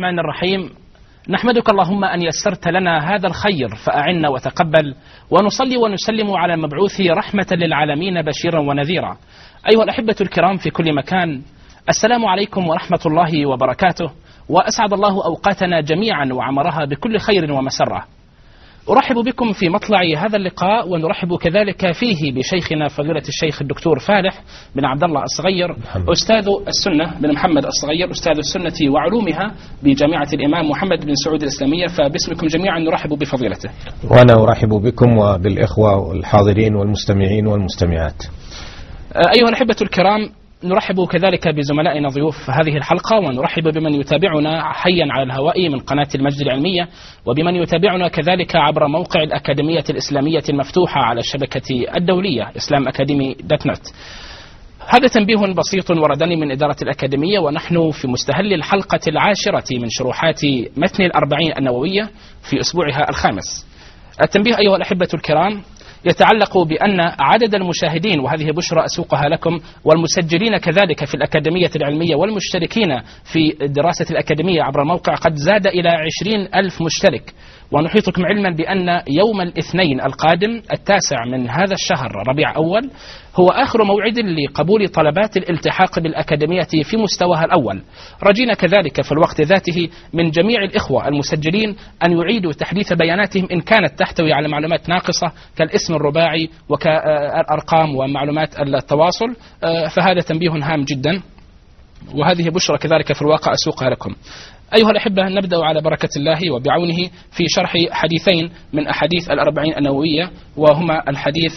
الرحمن الرحيم. نحمدك اللهم أن يسرت لنا هذا الخير فأعنا وتقبل، ونصلي ونسلم على المبعوث رحمة للعالمين بشيرا ونذيرا. أيها الأحبة الكرام في كل مكان، السلام عليكم ورحمة الله وبركاته، وأسعد الله أوقاتنا جميعا وعمرها بكل خير ومسرة. أرحب بكم في مطلع هذا اللقاء، ونرحب كذلك فيه بشيخنا فضيلة الشيخ الدكتور فالح بن عبد الله الصغير، أستاذ السنة بن محمد الصغير، أستاذ السنة وعلومها بجامعة الإمام محمد بن سعود الإسلامية. فباسمكم جميعا نرحب بفضيلته. وأنا أرحب بكم وبالإخوة الحاضرين والمستمعين والمستمعات. أيها الأحبة الكرام، نرحب كذلك بزملائنا ضيوف هذه الحلقة، ونرحب بمن يتابعنا حيا على الهواء من قناة المجد العلمية، وبمن يتابعنا كذلك عبر موقع الأكاديمية الإسلامية المفتوحة على الشبكة الدولية islamacademy.net. هذا تنبيه بسيط وردني من إدارة الأكاديمية، ونحن في مستهل الحلقة 10 من شروحات متن 40 النووية في أسبوعها الخامس. التنبيه أيها الأحبة الكرام يتعلق بأن عدد المشاهدين، وهذه بشرى أسوقها لكم، والمسجلين كذلك في الأكاديمية العلمية والمشتركين في دراسة الأكاديمية عبر الموقع قد زاد إلى 20,000 مشترك. ونحيطكم علما بأن يوم الاثنين القادم 9 من هذا الشهر ربيع أول هو آخر موعد لقبول طلبات الالتحاق بالأكاديمية في مستواها الأول. رجينا كذلك في الوقت ذاته من جميع الإخوة المسجلين أن يعيدوا تحديث بياناتهم إن كانت تحتوي على معلومات ناقصة كالاسم الرباعي وكالأرقام ومعلومات التواصل، فهذا تنبيه هام جدا، وهذه بشرى كذلك في الواقع أسوقها لكم. أيها الأحبة، نبدأ على بركة الله وبعونه في شرح حديثين من أحاديث 40 النووية، وهما الحديث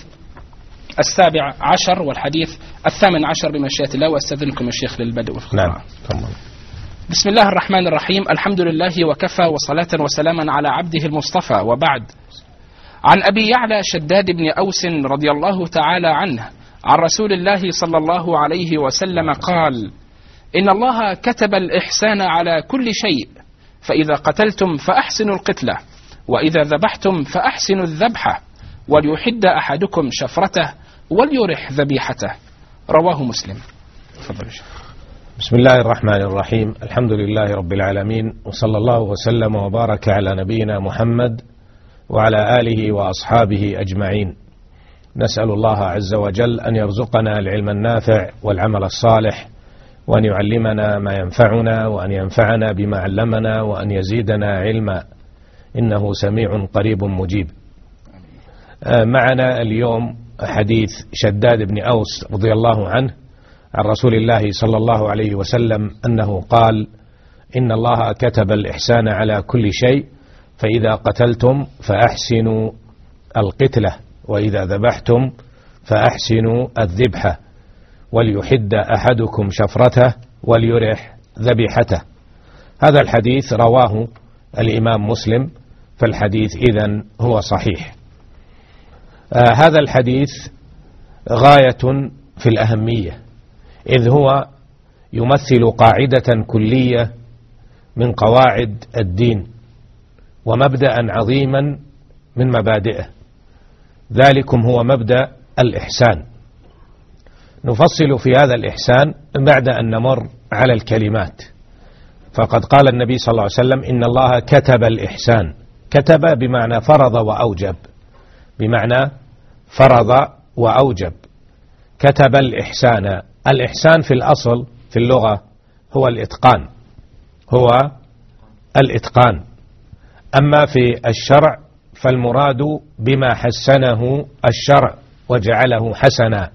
17 والحديث 18 بمشيئة الله. وأستاذنكم الشيخ للبدء في القراءة. نعم. بسم الله الرحمن الرحيم. الحمد لله وكفى، وصلاة وسلاما على عبده المصطفى، وبعد. عن أبي يعلى شداد بن أوس رضي الله تعالى عنه عن رسول الله صلى الله عليه وسلم قال: إن الله كتب الإحسان على كل شيء، فإذا قتلتم فأحسنوا القتلة، وإذا ذبحتم فأحسنوا الذبحة، وليحد أحدكم شفرته وليرح ذبيحته. رواه مسلم. تفضل. بسم الله الرحمن الرحيم. الحمد لله رب العالمين، وصلى الله وسلم وبارك على نبينا محمد وعلى آله وأصحابه أجمعين. نسأل الله عز وجل أن يرزقنا العلم النافع والعمل الصالح، وأن يعلمنا ما ينفعنا، وأن ينفعنا بما علمنا، وأن يزيدنا علما، إنه سميع قريب مجيب. معنا اليوم حديث شداد بن أوس رضي الله عنه عن رسول الله صلى الله عليه وسلم أنه قال: إن الله كتب الإحسان على كل شيء، فإذا قتلتم فأحسنوا القتلة، وإذا ذبحتم فأحسنوا الذبحة، وليحد أحدكم شفرته وليرح ذبيحته. هذا الحديث رواه الإمام مسلم، فالحديث إذن هو صحيح. هذا الحديث غاية في الأهمية، إذ هو يمثل قاعدة كلية من قواعد الدين، ومبدأ عظيما من مبادئه، ذلكم هو مبدأ الإحسان. نفصل في هذا الإحسان بعد أن نمر على الكلمات. فقد قال النبي صلى الله عليه وسلم: إن الله كتب الإحسان. كتب بمعنى فرض وأوجب، بمعنى فرض وأوجب. كتب الإحسان. الإحسان في الأصل في اللغة هو الإتقان، هو الإتقان. أما في الشرع فالمراد بما حسنه الشرع وجعله حسنا،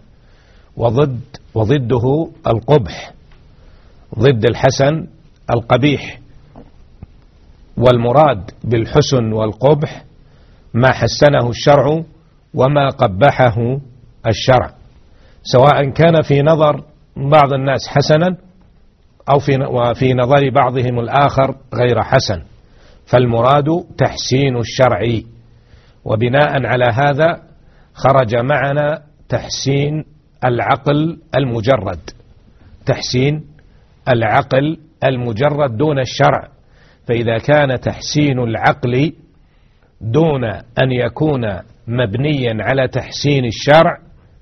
وضده القبح، ضد الحسن القبيح. والمراد بالحسن والقبح ما حسنه الشرع وما قبحه الشرع، سواء كان في نظر بعض الناس حسنا أو في نظر بعضهم الآخر غير حسن، فالمراد تحسين الشرع. وبناء على هذا خرج معنا تحسين العقل المجرد، تحسين العقل المجرد دون الشرع. فإذا كان تحسين العقل دون أن يكون مبنيا على تحسين الشرع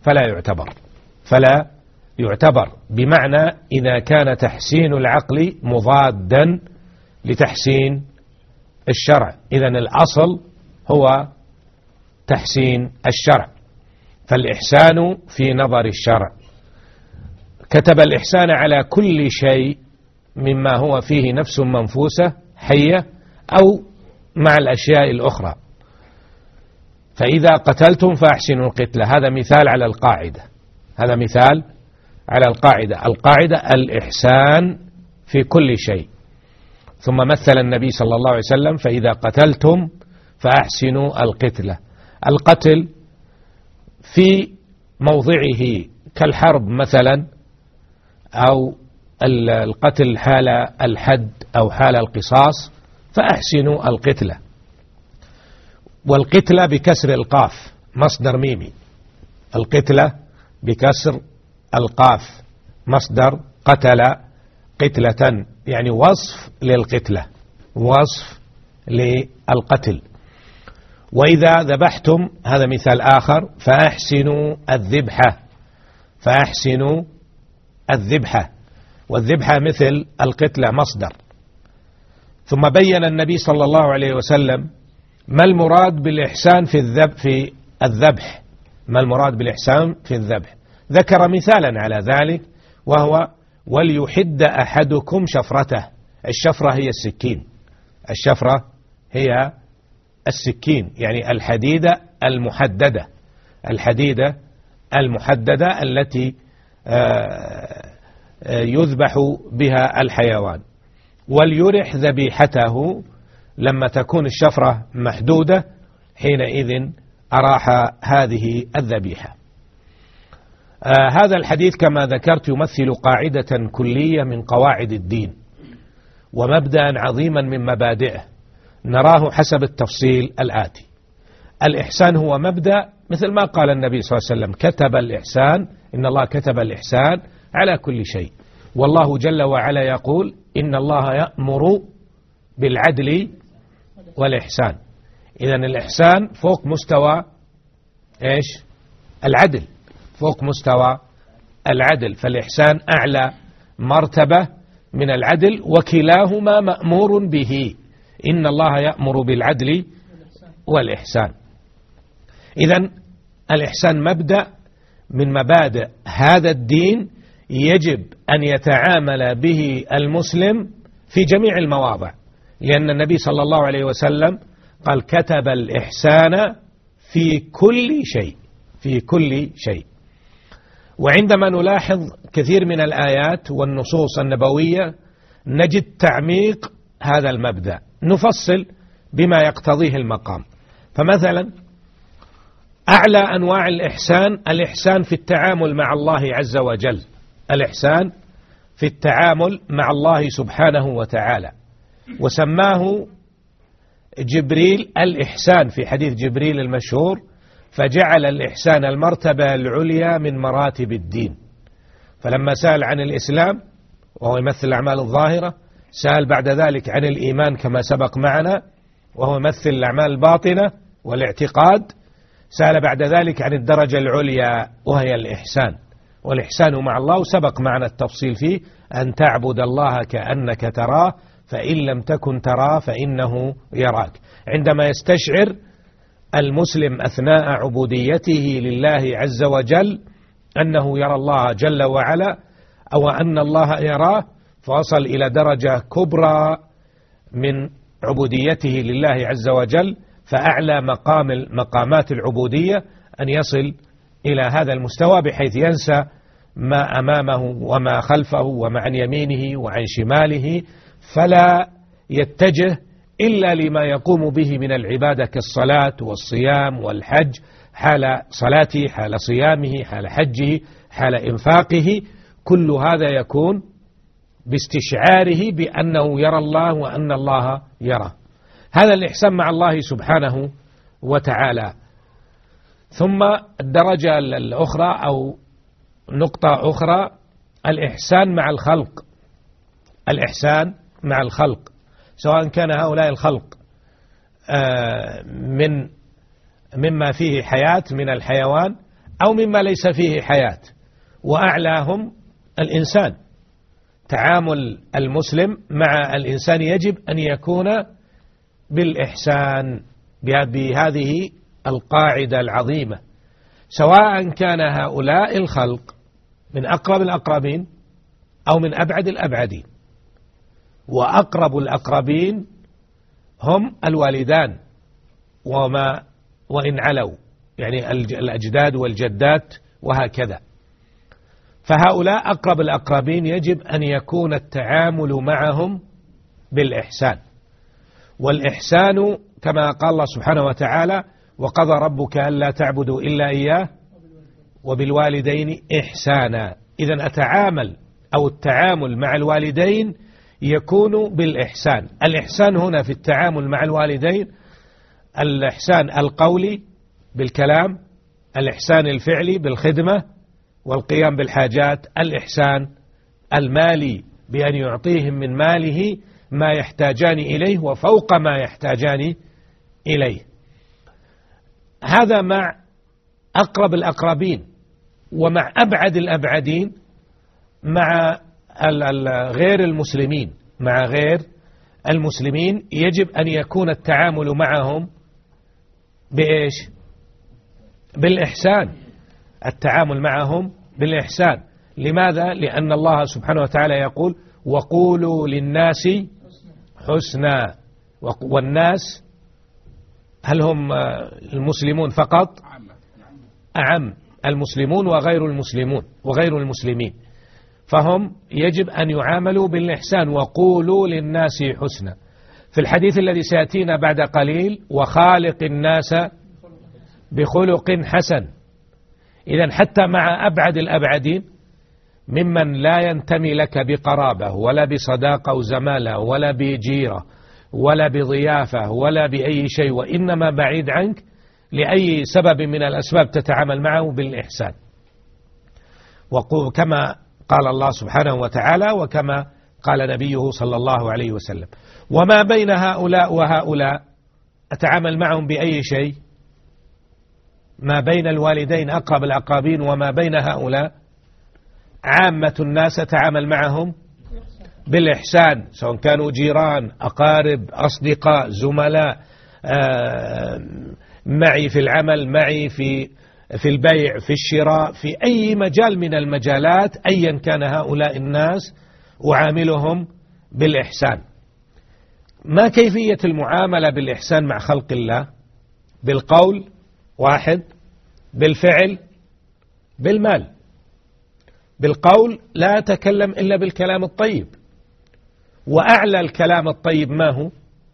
فلا يعتبر، بمعنى إذا كان تحسين العقل مضادا لتحسين الشرع. إذن الأصل هو تحسين الشرع، فالإحسان في نظر الشرع كتب الإحسان على كل شيء مما هو فيه نفس منفوسة حية أو مع الأشياء الأخرى. فإذا قتلتم فأحسنوا القتلة، هذا مثال على القاعدة، هذا مثال على القاعدة. القاعدة الإحسان في كل شيء. ثم مثل النبي صلى الله عليه وسلم فإذا قتلتم فأحسنوا القتلة. القتل في موضعه كالحرب مثلا، أو القتل حال الحد أو حال القصاص، فأحسنوا القتلة. والقتلة بكسر القاف مصدر ميمي، القتلة بكسر القاف مصدر قتل قتلة، يعني وصف للقتلة، وصف للقتل. وإذا ذبحتم، هذا مثال آخر، فأحسنوا الذبحة، فأحسنوا الذبحة، والذبحة مثل القتلة مصدر. ثم بين النبي صلى الله عليه وسلم ما المراد بالإحسان في الذبح، ما المراد بالإحسان في الذبح. ذكر مثالا على ذلك، وهو وليحد أحدكم شفرته. الشفرة هي السكين، الشفرة هي السكين، يعني الحديدة المحددة، الحديدة المحددة التي يذبح بها الحيوان. وليرح ذبيحته، لما تكون الشفرة محدودة حينئذ أراح هذه الذبيحة. هذا الحديث كما ذكرت يمثل قاعدة كلية من قواعد الدين، ومبدأ عظيما من مبادئه، نراه حسب التفصيل الآتي. الإحسان هو مبدأ، مثل ما قال النبي صلى الله عليه وسلم كتب الإحسان، إن الله كتب الإحسان على كل شيء. والله جل وعلا يقول إن الله يأمر بالعدل والإحسان. إذن الإحسان فوق مستوى إيش؟ العدل، فوق مستوى العدل، فالإحسان أعلى مرتبة من العدل، وكلاهما مأمور به. إن الله يأمر بالعدل والإحسان. إذن الإحسان مبدأ من مبادئ هذا الدين، يجب أن يتعامل به المسلم في جميع المواضع، لأن النبي صلى الله عليه وسلم قال كتب الإحسان في كل شيء، في كل شيء. وعندما نلاحظ كثير من الآيات والنصوص النبوية نجد تعميق هذا المبدأ، نفصل بما يقتضيه المقام. فمثلا أعلى أنواع الإحسان، الإحسان في التعامل مع الله عز وجل، الإحسان في التعامل مع الله سبحانه وتعالى، وسماه جبريل الإحسان في حديث جبريل المشهور، فجعل الإحسان المرتبة العليا من مراتب الدين. فلما سأل عن الإسلام وهو يمثل الأعمال الظاهرة، سأل بعد ذلك عن الإيمان كما سبق معنا وهو يمثل الأعمال الباطنة والاعتقاد، سأل بعد ذلك عن الدرجة العليا وهي الإحسان. والإحسان مع الله سبق معنا التفصيل فيه، أن تعبد الله كأنك تراه فإن لم تكن تراه فإنه يراك. عندما يستشعر المسلم أثناء عبوديته لله عز وجل أنه يرى الله جل وعلا، أو أن الله يراه، فوصل إلى درجة كبرى من عبوديته لله عز وجل. فأعلى مقامات العبودية أن يصل إلى هذا المستوى، بحيث ينسى ما أمامه وما خلفه وما عن يمينه وعن شماله، فلا يتجه إلا لما يقوم به من العبادة كالصلاة والصيام والحج، حال صلاته، حال صيامه، حال حجه، حال إنفاقه. كل هذا يكون باستشعاره بأنه يرى الله وأن الله يرى. هذا الإحسان مع الله سبحانه وتعالى. ثم الدرجة الأخرى أو نقطة أخرى، الإحسان مع الخلق، الإحسان مع الخلق، سواء كان هؤلاء الخلق مما فيه حياة من الحيوان أو مما ليس فيه حياة، وأعلاهم الإنسان. تعامل المسلم مع الإنسان يجب أن يكون بالإحسان بهذه القاعدة العظيمة، سواء كان هؤلاء الخلق من أقرب الأقربين أو من أبعد الأبعدين. وأقرب الأقربين هم الوالدان وإن علوا، يعني الأجداد والجدات وهكذا. فهؤلاء أقرب الأقربين يجب أن يكون التعامل معهم بالإحسان. والإحسان كما قال الله سبحانه وتعالى: وقضى ربك ألا تعبدوا إلا إياه وبالوالدين إحسانا. إذن أتعامل أو التعامل مع الوالدين يكون بالإحسان. الإحسان هنا في التعامل مع الوالدين الإحسان القولي بالكلام، الإحسان الفعلي بالخدمة والقيام بالحاجات، الإحسان المالي بأن يعطيهم من ماله ما يحتاجان إليه وفوق ما يحتاجان إليه. هذا مع أقرب الأقربين. ومع أبعد الأبعدين مع غير المسلمين، مع غير المسلمين يجب أن يكون التعامل معهم بإيش؟ بالإحسان. التعامل معهم بالإحسان. لماذا؟ لأن الله سبحانه وتعالى يقول: وقولوا للناس حسنا. والناس هل هم المسلمون فقط؟ أعم، المسلمون وغير المسلمون وغير المسلمين، فهم يجب أن يعاملوا بالإحسان. وقولوا للناس حسنا. في الحديث الذي سيأتينا بعد قليل: وخالق الناس بخلق حسن. إذن حتى مع أبعد الأبعدين ممن لا ينتمي لك بقرابة ولا بصداقة وزمالة ولا بجيرة ولا بضيافة ولا بأي شيء، وإنما بعيد عنك لأي سبب من الأسباب، تتعامل معه بالإحسان. كما قال الله سبحانه وتعالى وكما قال نبيه صلى الله عليه وسلم. وما بين هؤلاء وهؤلاء أتعامل معهم بأي شيء؟ ما بين الوالدين أقرب الأقربين وما بين هؤلاء عامة الناس أتعامل معهم بالإحسان، سواء كانوا جيران، أقارب، أصدقاء، زملاء، معي في العمل، معي في البيع، في الشراء، في أي مجال من المجالات، أيا كان هؤلاء الناس أعاملهم بالإحسان. ما كيفية المعاملة بالإحسان مع خلق الله؟ بالقول واحد، بالفعل، بالمال. بالقول لا أتكلم إلا بالكلام الطيب، وأعلى الكلام الطيب ما هو؟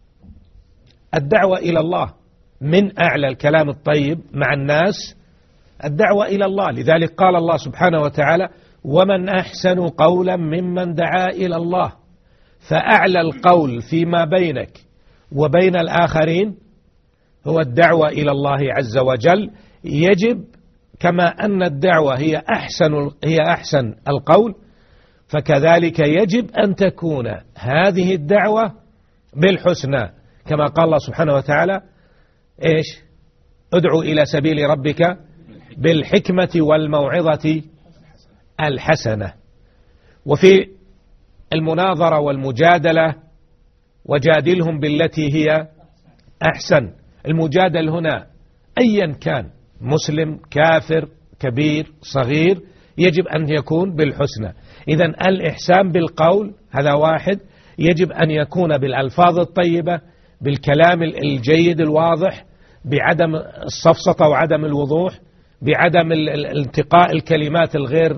الدعوة إلى الله. من أعلى الكلام الطيب مع الناس الدعوة إلى الله. لذلك قال الله سبحانه وتعالى: ومن أحسن قولا ممن دعا إلى الله. فأعلى القول فيما بينك وبين الآخرين هو الدعوة إلى الله عز وجل. يجب كما أن الدعوة هي أحسن القول، فكذلك يجب أن تكون هذه الدعوة بالحسنى، كما قال الله سبحانه وتعالى: إيش؟ ادعو إلى سبيل ربك بالحكمة والموعظة الحسنة. وفي المناظرة والمجادلة: وجادلهم بالتي هي أحسن. المجادل هنا أيا كان، مسلم، كافر، كبير، صغير، يجب أن يكون بالحسنى. إذن الإحسان بالقول هذا واحد، يجب أن يكون بالألفاظ الطيبة، بالكلام الجيد الواضح، بعدم السفسطة وعدم الوضوح، بعدم الالتقاء الكلمات الغير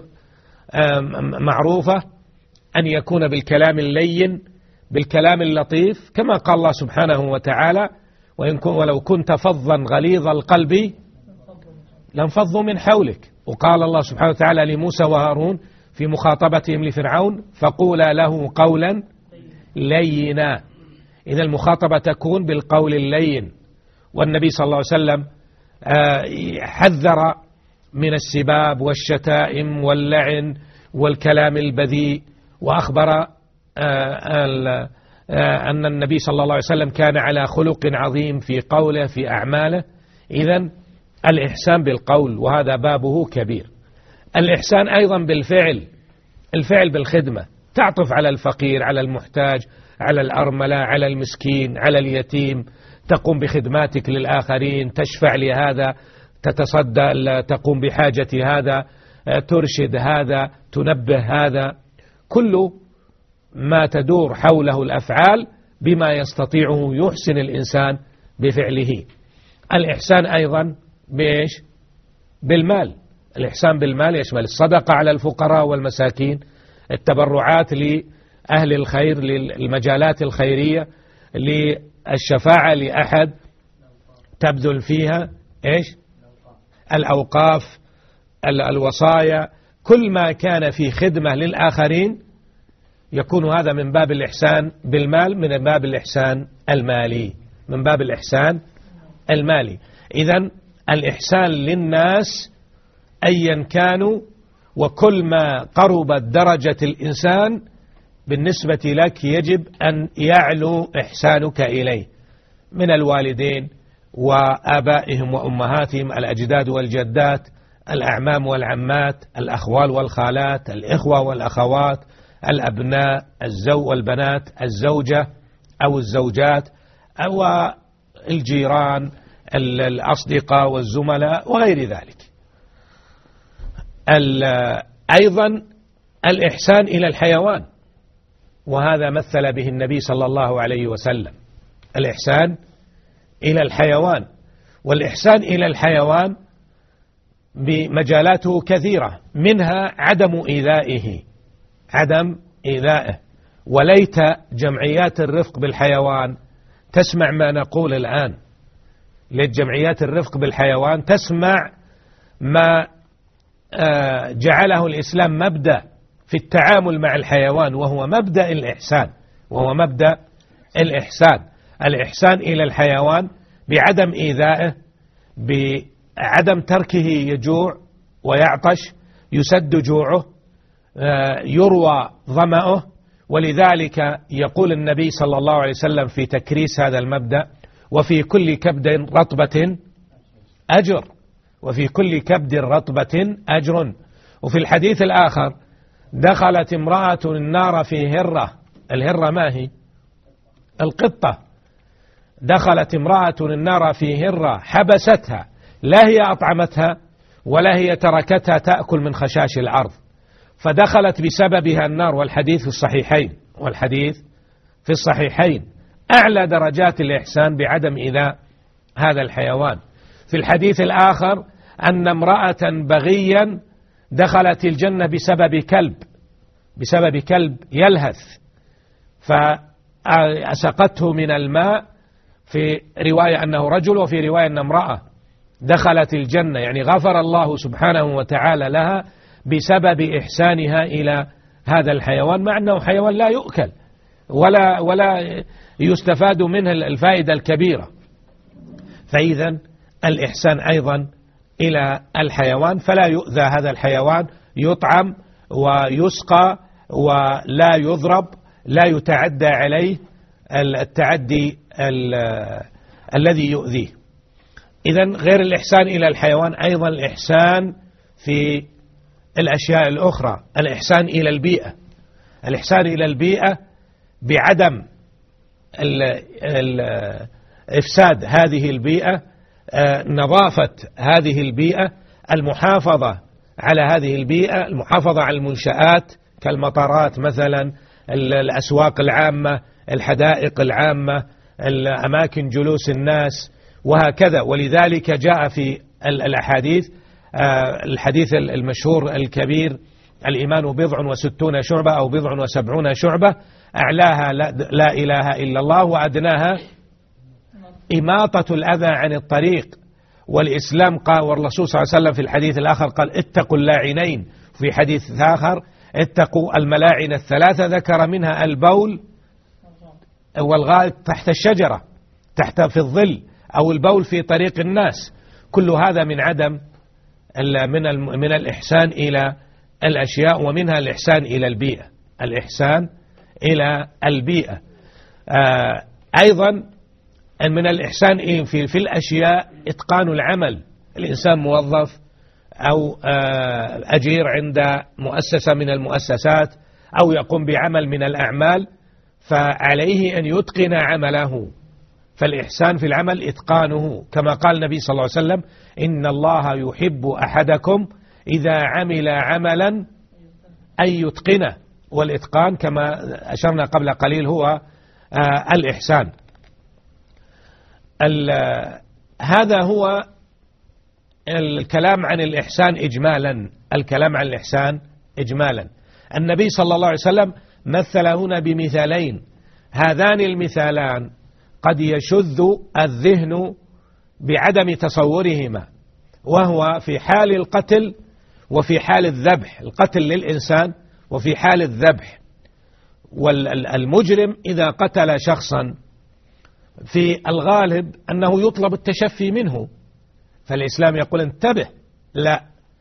معروفة، أن يكون بالكلام اللين، بالكلام اللطيف، كما قال الله سبحانه وتعالى: ولو كنت فظا غليظ القلب لانفضوا من حولك. وقال الله سبحانه وتعالى لموسى وهارون في مخاطبتهم لفرعون: فقولا له قولا لينا. إذا المخاطبة تكون بالقول اللين. والنبي صلى الله عليه وسلم حذر من السباب والشتائم واللعن والكلام البذيء، وأخبر أن النبي صلى الله عليه وسلم كان على خلق عظيم في قوله في أعماله. إذن الإحسان بالقول، وهذا بابه كبير. الإحسان أيضا بالفعل، الفعل بالخدمة، تعطف على الفقير، على المحتاج، على الأرملة، على المسكين، على اليتيم، تقوم بخدماتك للآخرين، تشفع لهذا، تتصدى، تقوم بحاجة هذا، ترشد هذا، تنبه هذا، كل ما تدور حوله الأفعال بما يستطيعه يحسن الإنسان بفعله. الإحسان أيضا بإيش؟ بالمال. الإحسان بالمال يشمل الصدقة على الفقراء والمساكين، التبرعات لأهل الخير، للمجالات الخيرية، للشفاعة لأحد تبذل فيها إيش؟ الأوقاف، الوصايا، كل ما كان في خدمة للآخرين يكون هذا من باب الإحسان بالمال، من باب الإحسان المالي، من باب الإحسان المالي. إذن الإحسان للناس أيا كانوا، وكل ما قربت درجة الإنسان بالنسبة لك يجب أن يعلو إحسانك إليه، من الوالدين وآبائهم وأمهاتهم، الأجداد والجدات، الأعمام والعمات، الأخوال والخالات، الإخوة والأخوات، الأبناء، والبنات، الزوجة أو الزوجات، أو الجيران، الأصدقاء والزملاء وغير ذلك. أيضا الإحسان إلى الحيوان، وهذا مثل به النبي صلى الله عليه وسلم، الإحسان إلى الحيوان. والإحسان إلى الحيوان بمجالاته كثيرة، منها عدم إيذائه، عدم إيذائه. وليت جمعيات الرفق بالحيوان تسمع ما نقول الآن، لجمعيات الرفق بالحيوان تسمع ما جعله الإسلام مبدأ في التعامل مع الحيوان، وهو مبدأ الإحسان، وهو مبدأ الإحسان. الإحسان إلى الحيوان بعدم إيذائه، بعدم تركه يجوع ويعطش، يسد جوعه، يروى ظمأه. ولذلك يقول النبي صلى الله عليه وسلم في تكريس هذا المبدأ: وفي كل كبد رطبة أجر، وفي كل كبد رطبة أجر. وفي الحديث الآخر: دخلت امرأة النار في هرة. الهرة ما هي؟ القطة. دخلت امرأة النار في هرة حبستها، لا هي أطعمتها ولا هي تركتها تأكل من خشاش الأرض، فدخلت بسببها النار. والحديث في الصحيحين، والحديث في الصحيحين. أعلى درجات الإحسان بعدم إيذاء هذا الحيوان. في الحديث الآخر أن امرأة بغيا دخلت الجنة بسبب كلب يلهث، فأسقته من الماء، في رواية أنه رجل وفي رواية أن امرأة دخلت الجنة، يعني غفر الله سبحانه وتعالى لها بسبب إحسانها إلى هذا الحيوان، مع أنه حيوان لا يؤكل ولا يستفاد منه الفائدة الكبيرة. فإذا الإحسان أيضا إلى الحيوان، فلا يؤذى هذا الحيوان، يطعم ويسقى ولا يضرب، لا يتعدى عليه التعدي الذي يؤذيه. إذن غير الإحسان إلى الحيوان أيضا الإحسان في الأشياء الأخرى، الإحسان إلى البيئة. الإحسان إلى البيئة بعدم إفساد هذه البيئة، نظافة هذه البيئة، المحافظة على هذه البيئة، المحافظة على المنشآت كالمطارات مثلا، الأسواق العامة، الحدائق العامة، الأماكن جلوس الناس، وهكذا. ولذلك جاء في الأحاديث، الحديث المشهور الكبير: الإيمان 60 شعبة أو 70 شعبة، أعلاها لا إله إلا الله، وأدناها إماطة الأذى عن الطريق. والإسلام قال، والرسول صلى الله عليه وسلم في الحديث الآخر قال: اتقوا اللاعنين. في حديث آخر: اتقوا الملاعن الثلاثة، ذكر منها البول والغائط تحت الشجرة، في الظل، أو البول في طريق الناس. كل هذا من عدم من الإحسان إلى الأشياء، ومنها الإحسان إلى البيئة، الإحسان إلى البيئة. أيضا من الإحسان في الأشياء إتقان العمل. الإنسان موظف أو أجير عند مؤسسة من المؤسسات أو يقوم بعمل من الأعمال فعليه أن يتقن عمله. فالإحسان في العمل إتقانه، كما قال النبي صلى الله عليه وسلم: إن الله يحب أحدكم إذا عمل عملا أن يتقنه. والإتقان كما أشرنا قبل قليل هو الإحسان. هذا هو الكلام عن الإحسان إجمالا. الكلام عن الإحسان إجمالا. النبي صلى الله عليه وسلم مثل هنا بمثالين، هذان المثالان قد يشذ الذهن بعدم تصورهما، وهو في حال القتل وفي حال الذبح، القتل للإنسان وفي حال الذبح. والمجرم إذا قتل شخصا في الغالب أنه يطلب التشفي منه، فالإسلام يقول: انتبه، لا،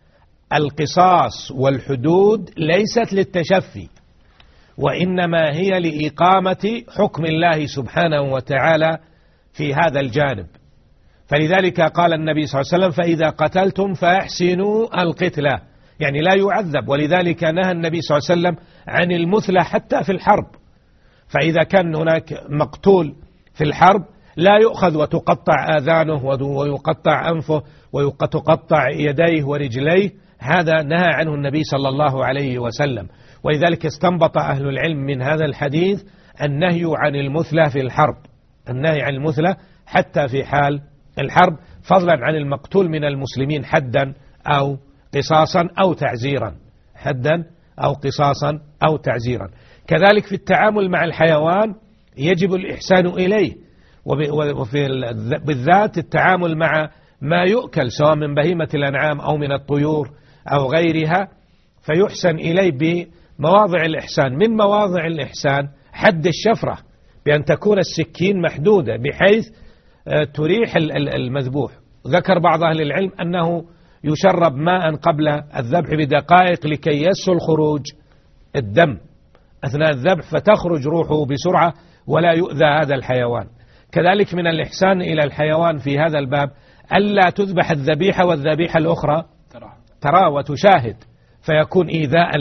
القصاص والحدود ليست للتشفي، وإنما هي لإقامة حكم الله سبحانه وتعالى في هذا الجانب. فلذلك قال النبي صلى الله عليه وسلم: فإذا قتلتم فأحسنوا القتلة، يعني لا يعذب. ولذلك نهى النبي صلى الله عليه وسلم عن المثلى حتى في الحرب. فإذا كان هناك مقتول في الحرب لا يؤخذ وتقطع آذانه ويقطع أنفه وتقطع يديه ورجليه، هذا نهى عنه النبي صلى الله عليه وسلم. ولذلك استنبط أهل العلم من هذا الحديث النهي عن المثلى في الحرب، النهي عن المثلى حتى في حال الحرب، فضلا عن المقتول من المسلمين حدا أو قصاصا أو تعزيرا، حدا أو قصاصا أو تعزيرا. كذلك في التعامل مع الحيوان يجب الإحسان إليه، وفي بالذات التعامل مع ما يؤكل سواء من بهيمة الأنعام أو من الطيور أو غيرها، فيحسن إليه بمواضع الإحسان. من مواضع الإحسان حد الشفرة، بأن تكون السكين محدودة بحيث تريح المذبوح. ذكر بعض أهل العلم أنه يشرب ماء قبل الذبح بدقائق لكي يسهل خروج الدم أثناء الذبح، فتخرج روحه بسرعة ولا يؤذى هذا الحيوان. كذلك من الإحسان إلى الحيوان في هذا الباب ألا تذبح الذبيحة والذبيحة الأخرى ترى وتشاهد، فيكون إيذاء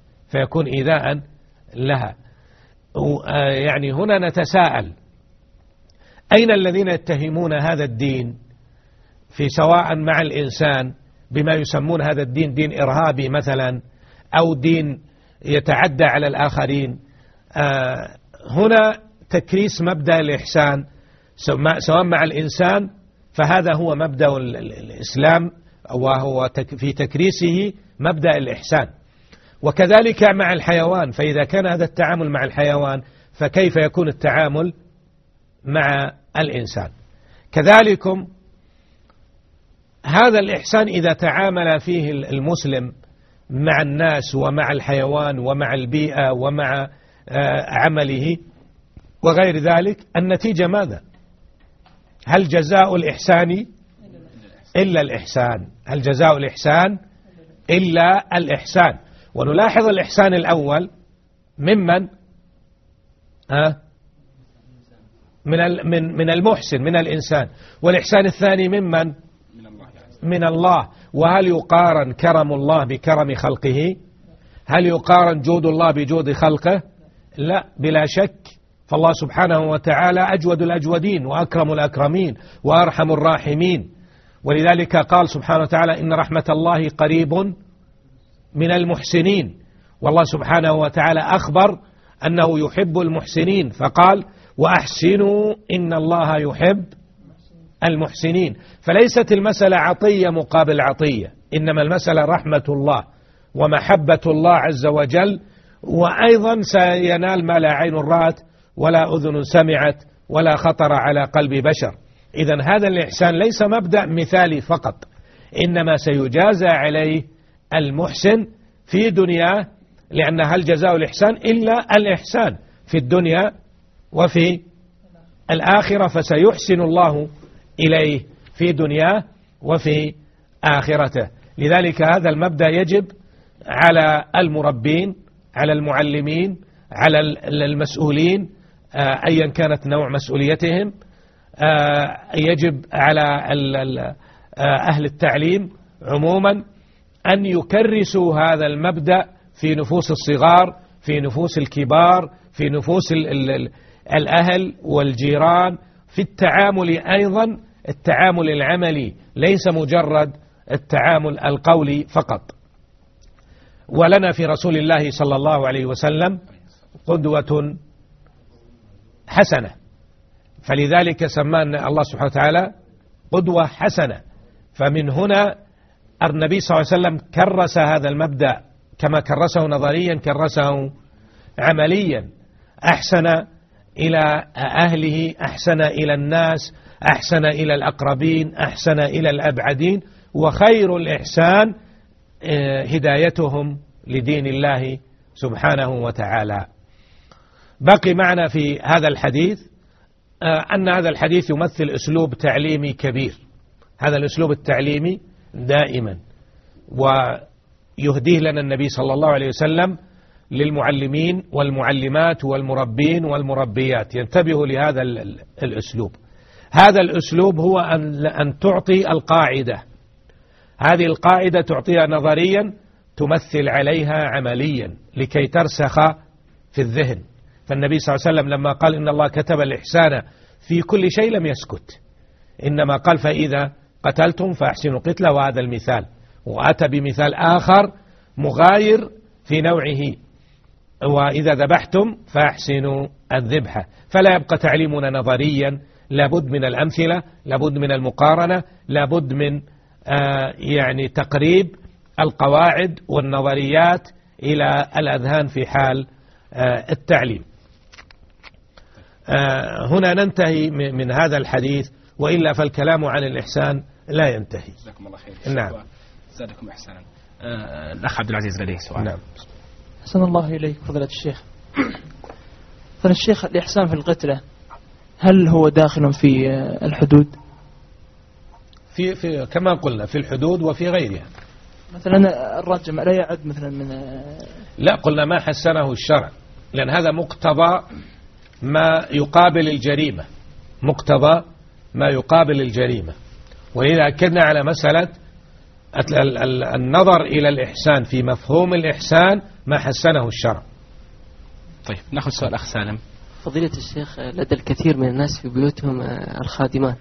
لها. يعني هنا نتساءل: أين الذين يتهمون هذا الدين في سواء مع الإنسان بما يسمون هذا الدين دين إرهابي مثلا، أو دين يتعدى على الآخرين؟ هنا تكريس مبدأ الإحسان سواء مع الإنسان، فهذا هو مبدأ الإسلام، وهو في تكريسه مبدأ الإحسان. وكذلك مع الحيوان، فإذا كان هذا التعامل مع الحيوان فكيف يكون التعامل مع الإنسان؟ كذلكم هذا الإحسان إذا تعامل فيه المسلم مع الناس ومع الحيوان ومع البيئة ومع عمله وغير ذلك، النتيجة ماذا؟ هل جزاء الإحسان إلا الإحسان؟ هل جزاء الإحسان إلا الإحسان؟ ونلاحظ الإحسان الأول ممن من المحسن من الإنسان، والإحسان الثاني ممن؟ من الله. وهل يقارن كرم الله بكرم خلقه؟ هل يقارن جود الله بجود خلقه؟ لا، بلا شك. فالله سبحانه وتعالى أجود الأجودين وأكرم الأكرمين وأرحم الراحمين. ولذلك قال سبحانه وتعالى: إن رحمة الله قريب من المحسنين. والله سبحانه وتعالى أخبر أنه يحب المحسنين، فقال: وأحسنوا إن الله يحب المحسنين. فليست المسألة عطية مقابل عطية، إنما المسألة رحمة الله ومحبة الله عز وجل، وأيضا سينال ما لا عين رأت ولا أذن سمعت ولا خطر على قلب بشر. إذن هذا الإحسان ليس مبدأ مثالي فقط، إنما سيجازى عليه المحسن في دنياه، لأن هل جزاء الإحسان إلا الإحسان في الدنيا وفي الآخرة، فسيحسن الله إليه في دنياه وفي آخرته. لذلك هذا المبدأ يجب على المربين، على المعلمين، على المسؤولين أيا كانت نوع مسؤوليتهم، يجب على أهل التعليم عموما أن يكرسوا هذا المبدأ في نفوس الصغار في نفوس الكبار، في نفوس الأهل والجيران، في التعامل أيضا، التعامل العملي ليس مجرد التعامل القولي فقط. ولنا في رسول الله صلى الله عليه وسلم قدوة حسنة، فلذلك سمانا الله سبحانه وتعالى قدوة حسنة. فمن هنا النبي صلى الله عليه وسلم كرس هذا المبدأ، كما كرسه نظريا كرسه عمليا. أحسن إلى أهله، أحسن إلى الناس، أحسن إلى الأقربين، أحسن إلى الأبعدين، وخير الإحسان هدايتهم لدين الله سبحانه وتعالى. بقي معنا في هذا الحديث أن هذا الحديث يمثل أسلوب تعليمي كبير. هذا الأسلوب التعليمي دائما ويهديه لنا النبي صلى الله عليه وسلم للمعلمين والمعلمات والمربين والمربيات. ينتبهوا لهذا الأسلوب. هذا الأسلوب هو أن تعطي القاعدة، هذه القاعدة تعطيها نظريا، تمثل عليها عمليا لكي ترسخ في الذهن. فالنبي صلى الله عليه وسلم لما قال إن الله كتب الإحسان في كل شيء لم يسكت، إنما قال فإذا قتلتم فأحسنوا قتله، وهذا المثال. وأتى بمثال آخر مغاير في نوعه، وإذا ذبحتم فأحسنوا الذبحة. فلا يبقى تعليمنا نظريا، لابد من الأمثلة، لابد من المقارنة، لابد من يعني تقريب القواعد والنظريات إلى الأذهان في حال التعليم. هنا ننتهي من هذا الحديث، وإلا فالكلام عن الإحسان لا ينتهي. جزاكم الله خير. نعم. زادكم إحسانا. الأخ عبد العزيز لديه سؤال. نعم. أحسن الله إليك فضيلة الشيخ. فضيلة الشيخ، الإحسان في القتلة هل هو داخل في الحدود؟ في كما قلنا في الحدود وفي غيرها. مثلا الرجم لا يعد مثلا من لا، قلنا ما حسنه الشرع، لأن هذا مقتضى ما يقابل الجريمة، مقتضى ما يقابل الجريمة. وإذا أكدنا على مسألة النظر إلى الإحسان في مفهوم الإحسان ما حسنه الشرع. طيب نأخذ سؤال أخ سالم. فضيلة الشيخ، لدى الكثير من الناس في بيوتهم الخادمات،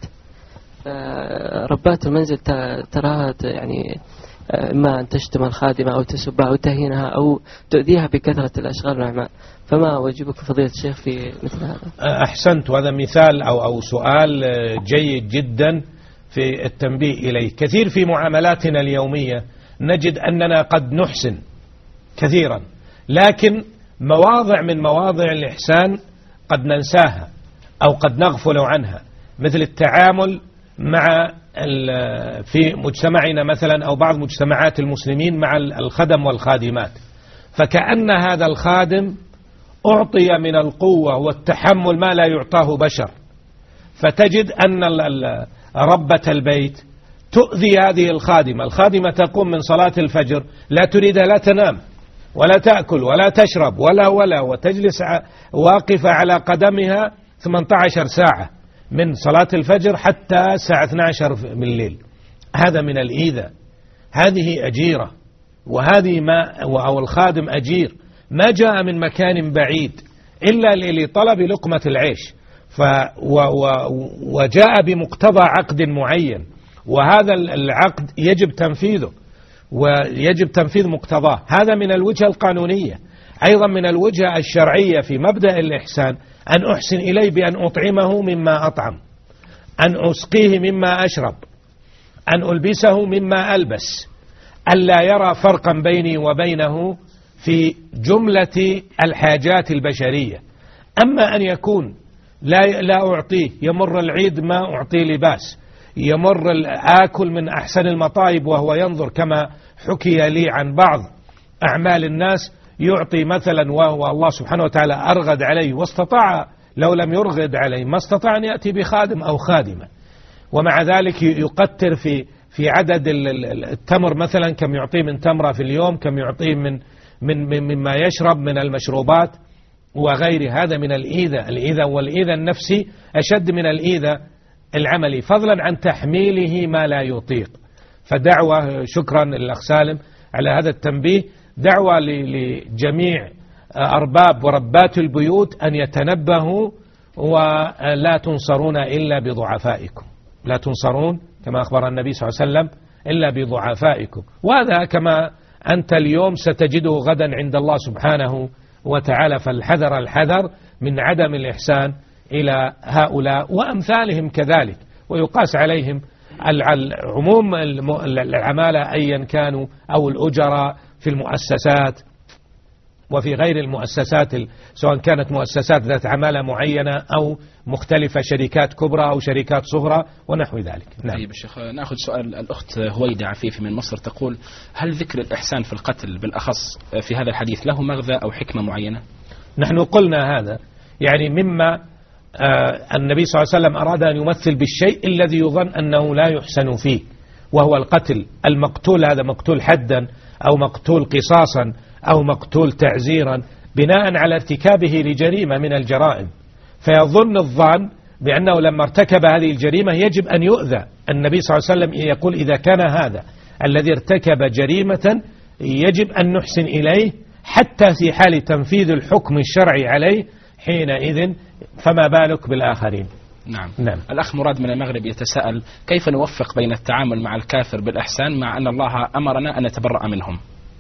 ربات المنزل تراها يعني ما أن تشتم الخادمة أو تسبها أو تهينها أو تؤذيها بكثرة الأشغال والأعمال، فما واجبك فضيلة الشيخ في مثل هذا؟ أحسنت، وهذا مثال أو سؤال جيد جدا في التنبيه إليه. كثير في معاملاتنا اليومية نجد أننا قد نحسن كثيرا، لكن مواضع من مواضع الإحسان قد ننساها أو قد نغفل عنها، مثل التعامل مع في مجتمعنا مثلا أو بعض مجتمعات المسلمين مع الخدم والخادمات، فكأن هذا الخادم أعطي من القوة والتحمل ما لا يعطاه بشر، فتجد أن ربة البيت تؤذي هذه الخادمة تقوم من صلاة الفجر لا تريد لا تنام ولا تأكل ولا تشرب ولا وتجلس واقفة على قدمها 18 ساعة من صلاة الفجر حتى الساعة 12 بالليل. هذا من الإيذاء. هذه أجيرة، وهذه أو الخادم أجير ما جاء من مكان بعيد إلا لطلب لقمة العيش، وجاء بمقتضى عقد معين، وهذا العقد يجب تنفيذه ويجب تنفيذ مقتضاه. هذا من الوجهة القانونية. أيضا من الوجهة الشرعية في مبدأ الإحسان أن أحسن إليه بأن أطعمه مما أطعم، أن أسقيه مما أشرب، أن ألبسه مما ألبس، ألا يرى فرقا بيني وبينه في جملة الحاجات البشرية. أما أن يكون لا أعطيه، يمر العيد ما أعطيه لباس، يمر آكل من أحسن المطايب وهو ينظر، كما حكي لي عن بعض أعمال الناس، يعطي مثلا وهو الله سبحانه وتعالى أرغد عليه، واستطاع لو لم يرغد عليه ما استطاع أن يأتي بخادم أو خادمة، ومع ذلك يقتر في عدد التمر مثلا، كم يعطيه من تمرة في اليوم، كم يعطيه مما يشرب من المشروبات وغير هذا من الإيذاء والإيذاء النفسي أشد من الإيذاء العملي، فضلا عن تحميله ما لا يطيق. فدعوة، شكرا للأخ سالم على هذا التنبيه، دعوة لجميع أرباب وربات البيوت أن يتنبهوا، ولا تنصرون إلا بضعفائكم، لا تنصرون كما أخبر النبي صلى الله عليه وسلم إلا بضعفائكم. وهذا كما أنت اليوم ستجده غدا عند الله سبحانه وتعالى. فالحذر الحذر من عدم الإحسان إلى هؤلاء وأمثالهم كذلك، ويقاس عليهم عموم العمالة أيا كانوا أو الأجراء في المؤسسات وفي غير المؤسسات، سواء كانت مؤسسات ذات عمالة معينة أو مختلفة، شركات كبرى أو شركات صغرى ونحو ذلك. نعم. طيب الشيخ، نأخذ سؤال الأخت هويدة عفيفي من مصر، تقول: هل ذكر الإحسان في القتل بالأخص في هذا الحديث له مغزى أو حكمة معينة؟ نحن قلنا هذا يعني مما النبي صلى الله عليه وسلم أراد أن يمثل بالشيء الذي يظن أنه لا يحسن فيه، وهو القتل. المقتول هذا مقتول حدا أو مقتول قصاصا أو مقتول تعزيرا بناء على ارتكابه لجريمة من الجرائم، فيظن الظان بأنه لما ارتكب هذه الجريمة يجب أن يؤذى. النبي صلى الله عليه وسلم يقول: إذا كان هذا الذي ارتكب جريمة يجب أن نحسن إليه حتى في حال تنفيذ الحكم الشرعي عليه، حينئذ فما بالك بالآخرين. نعم. الأخ مراد من المغرب يتساءل: كيف نوفق بين التعامل مع الكافر بالإحسان مع أن الله أمرنا أن نتبرأ منهم؟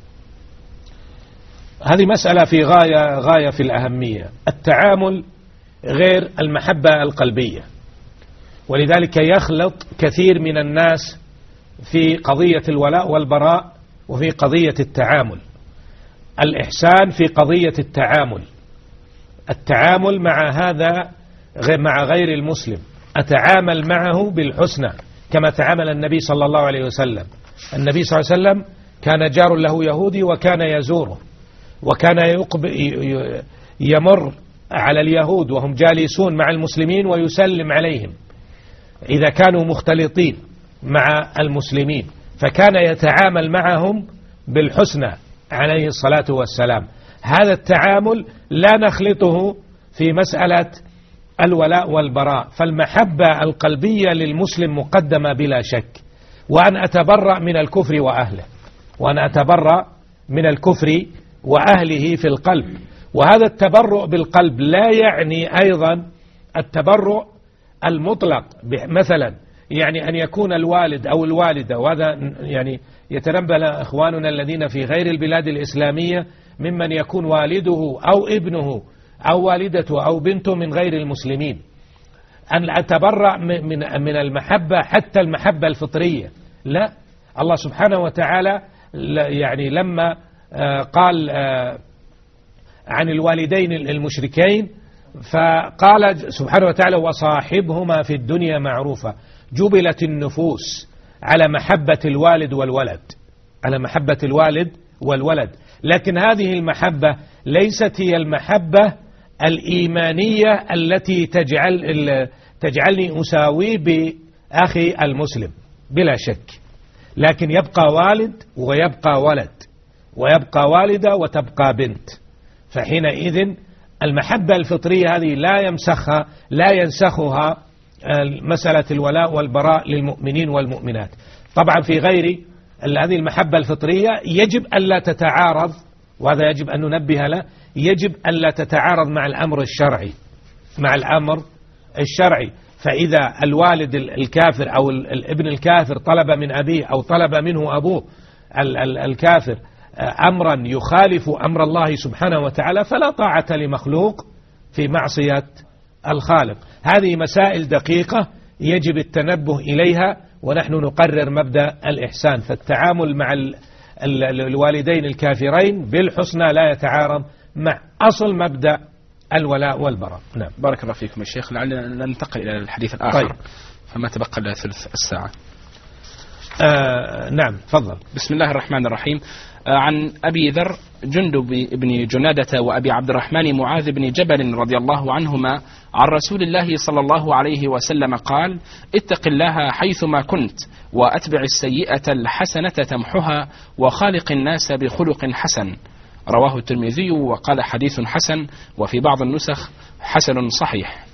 هذه مسألة في غاية في الأهمية. التعامل غير المحبة القلبية، ولذلك يخلط كثير من الناس في قضية الولاء والبراء وفي قضية التعامل. الإحسان في قضية التعامل مع هذا مع غير المسلم، أتعامل معه بالحسنى كما تعامل النبي صلى الله عليه وسلم. النبي صلى الله عليه وسلم كان جار له يهودي وكان يزوره، وكان يمر على اليهود وهم جالسون مع المسلمين ويسلم عليهم إذا كانوا مختلطين مع المسلمين، فكان يتعامل معهم بالحسنى عليه الصلاة والسلام. هذا التعامل لا نخلطه في مسألة الولاء والبراء، فالمحبة القلبية للمسلم مقدمة بلا شك، وأن أتبرأ من الكفر وأهله، وأن أتبرأ من الكفر وأهله في القلب. وهذا التبرؤ بالقلب لا يعني أيضا التبرؤ المطلق، مثلا يعني أن يكون الوالد أو الوالدة، وهذا يعني يتنبه إخواننا الذين في غير البلاد الإسلامية ممن يكون والده أو ابنه أو والدته أو بنته من غير المسلمين، أن أتبرأ من المحبة حتى المحبة الفطرية. لا، الله سبحانه وتعالى يعني لما قال عن الوالدين المشركين فقال سبحانه وتعالى: وصاحبهما في الدنيا معروفة. جبلت النفوس على محبة الوالد والولد، على محبة الوالد والولد، لكن هذه المحبة ليست هي المحبة الإيمانية التي تجعلني أساوي بأخي المسلم بلا شك، لكن يبقى والد ويبقى ولد، ويبقى والدة وتبقى بنت. فحينئذ المحبة الفطرية هذه لا ينسخها مسألة الولاء والبراء للمؤمنين والمؤمنات. طبعا في غير هذه المحبة الفطرية يجب أن لا تتعارض، وهذا يجب أن ننبه له، يجب أن لا تتعارض مع الأمر الشرعي، مع الأمر الشرعي. فإذا الوالد الكافر أو الابن الكافر طلب من أبيه أو طلب منه أبوه الكافر أمرا يخالف أمر الله سبحانه وتعالى فلا طاعة لمخلوق في معصية الخالق. هذه مسائل دقيقة يجب التنبه إليها، ونحن نقرر مبدأ الإحسان. فالتعامل مع الوالدين الكافرين بالحسنى لا يتعارض مع أصل مبدأ الولاء والبراء. نعم. بارك الله فيكم يا شيخ. لعلنا ننتقل إلى الحديث الآخر. طيب. فما تبقى إلى ثلث الساعة. نعم تفضل. بسم الله الرحمن الرحيم. عن أبي ذر جندب بن جنادة وأبي عبد الرحمن معاذ بن جبل رضي الله عنهما عن رسول الله صلى الله عليه وسلم قال: اتق الله حيثما كنت وأتبع السيئة الحسنة تمحها وخالق الناس بخلق حسن. رواه الترمذي وقال: حديث حسن، وفي بعض النسخ حسن صحيح.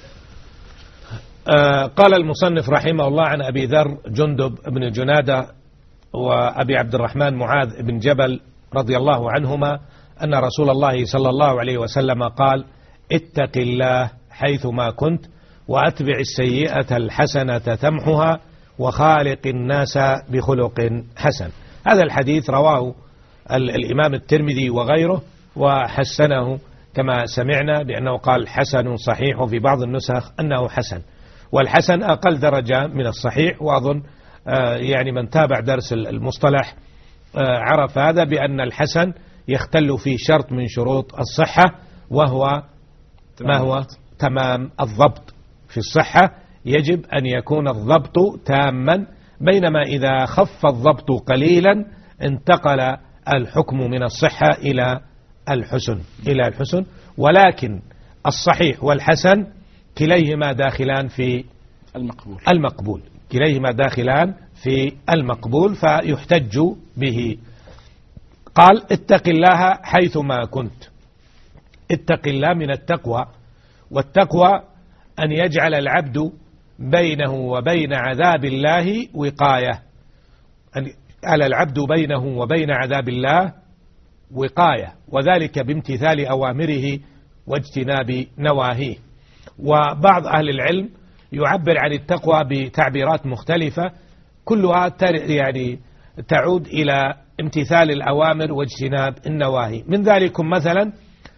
قال المصنف رحمه الله عن أبي ذر جندب بن جنادة وأبي عبد الرحمن معاذ بن جبل رضي الله عنهما أن رسول الله صلى الله عليه وسلم قال: اتق الله حيثما كنت وأتبع السيئة الحسنة تمحها وخالق الناس بخلق حسن. هذا الحديث رواه الإمام الترمذي وغيره وحسنه كما سمعنا بأنه قال حسن صحيح، في بعض النسخ أنه حسن، والحسن أقل درجة من الصحيح. وأظن يعني من تابع درس المصطلح عرف هذا، بأن الحسن يختل في شرط من شروط الصحة، وهو ما هو تمام الضبط. في الصحة يجب أن يكون الضبط تاما، بينما إذا خف الضبط قليلا انتقل الحكم من الصحة إلى الحسن. ولكن الصحيح والحسن كليهما داخلان في المقبول، كليهما داخلان في المقبول، فيحتج به. قال: اتق الله حيثما كنت. اتق الله من التقوى، والتقوى أن يجعل العبد بينه وبين عذاب الله وقاية، أن يجعل العبد بينه وبين عذاب الله وقاية، وذلك بامتثال أوامره واجتناب نواهيه. وبعض أهل العلم يعبر عن التقوى بتعبيرات مختلفة، كلها يعني تعود إلى امتثال الأوامر واجتناب النواهي. من ذلك مثلا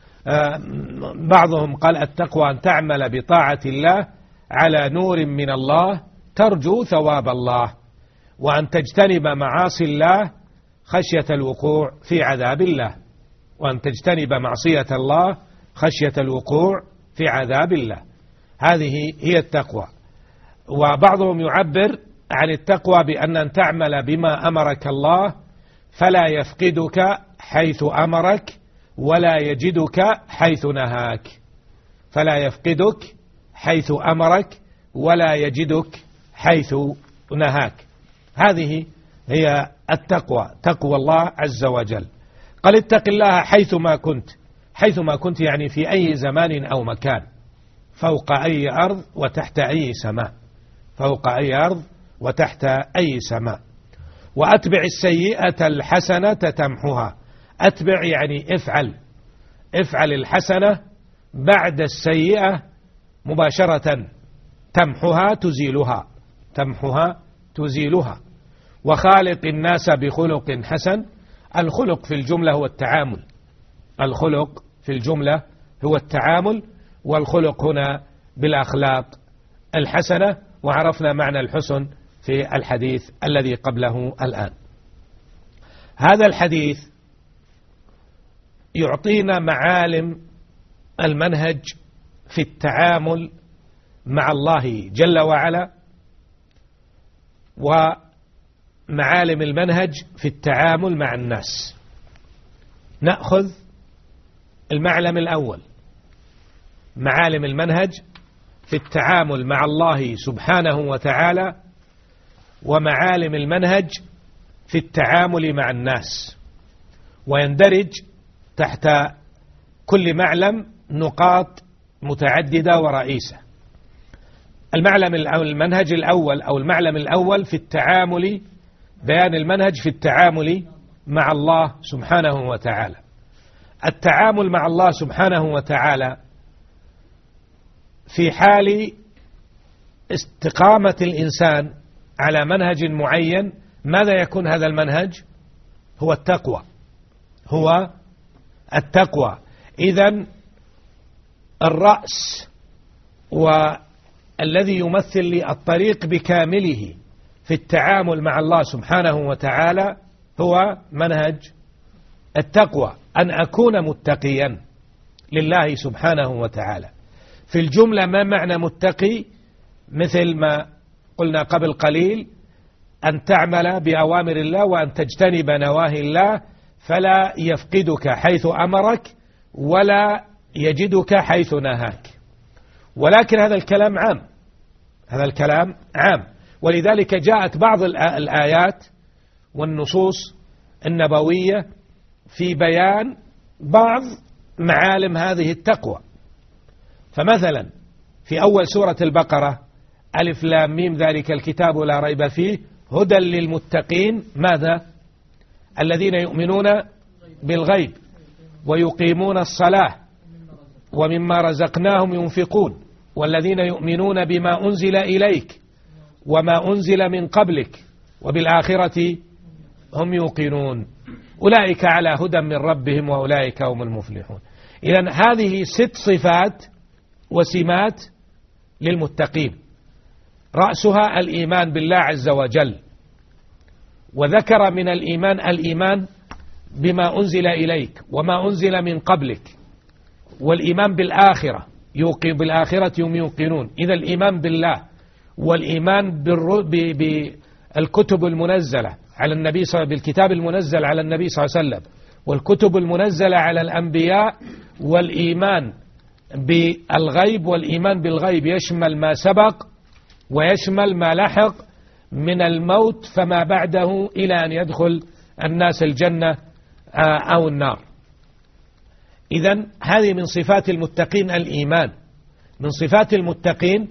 بعضهم قال: التقوى أن تعمل بطاعة الله على نور من الله ترجو ثواب الله، وأن تجتنب معاصي الله خشية الوقوع في عذاب الله، وأن تجتنب معصية الله خشية الوقوع في عذاب الله. هذه هي التقوى. وبعضهم يعبر عن التقوى بأن تعمل بما أمرك الله فلا يفقدك حيث أمرك ولا يجدك حيث نهاك، فلا يفقدك حيث أمرك ولا يجدك حيث نهاك. هذه هي التقوى، تقوى الله عز وجل. قال: اتق الله حيثما كنت. حيثما كنت يعني في أي زمان أو مكان، فوق أي أرض وتحت أي سماء، فوق أي أرض وتحت أي سماء. وأتبع السيئة الحسنة تمحها. أتبع يعني افعل الحسنة بعد السيئة مباشرة، تمحها تزيلها. وخالق الناس بخلق حسن. الخلق في الجملة هو التعامل، الخلق في الجملة هو التعامل، والخلق هنا بالأخلاق الحسنة، وعرفنا معنى الحسن في الحديث الذي قبله الآن. هذا الحديث يعطينا معالم المنهج في التعامل مع الله جل وعلا، ومعالم المنهج في التعامل مع الناس. نأخذ المعلم الأول، معالم المنهج في التعامل مع الله سبحانه وتعالى، ومعالم المنهج في التعامل مع الناس. ويندرج تحت كل معلم نقاط متعددة ورئيسة. المنهج الأول أو المعلم الأول في التعامل، بيان المنهج في التعامل مع الله سبحانه وتعالى. التعامل مع الله سبحانه وتعالى في حال استقامة الإنسان على منهج معين، ماذا يكون هذا المنهج؟ هو التقوى. إذن الرأس والذي يمثل لي الطريق بكامله في التعامل مع الله سبحانه وتعالى هو منهج التقوى، أن أكون متقيا لله سبحانه وتعالى. في الجملة ما معنى متقي؟ مثل ما قلنا قبل قليل، أن تعمل بأوامر الله وأن تجتنب نواهي الله، فلا يفقدك حيث أمرك ولا يجدك حيث نهاك. ولكن هذا الكلام عام، ولذلك جاءت بعض الآيات والنصوص النبوية في بيان بعض معالم هذه التقوى. فمثلا في أول سورة البقرة: ألف لام ميم ذلك الكتاب لا ريب فيه هدى للمتقين. ماذا؟ الذين يؤمنون بالغيب ويقيمون الصلاة ومما رزقناهم ينفقون والذين يؤمنون بما أنزل إليك وما أنزل من قبلك وبالآخرة هم يوقنون أولئك على هدى من ربهم وأولئك هم المفلحون. إذن هذه 6 صفات وسمات للمتقين، رأسها الإيمان بالله عز وجل، وذكر من الإيمان بما أنزل إليك وما أنزل من قبلك، والإيمان بالآخرة بالآخرة هم يوقنون. إذا الإيمان بالله والإيمان بالكتب المنزلة على النبي بالكتاب المنزل على النبي صلى الله عليه وسلم والكتب المنزلة على الأنبياء، والإيمان بالغيب، والإيمان بالغيب يشمل ما سبق ويشمل ما لحق من الموت فما بعده إلى أن يدخل الناس الجنة أو النار. إذن هذه من صفات المتقين الإيمان. من صفات المتقين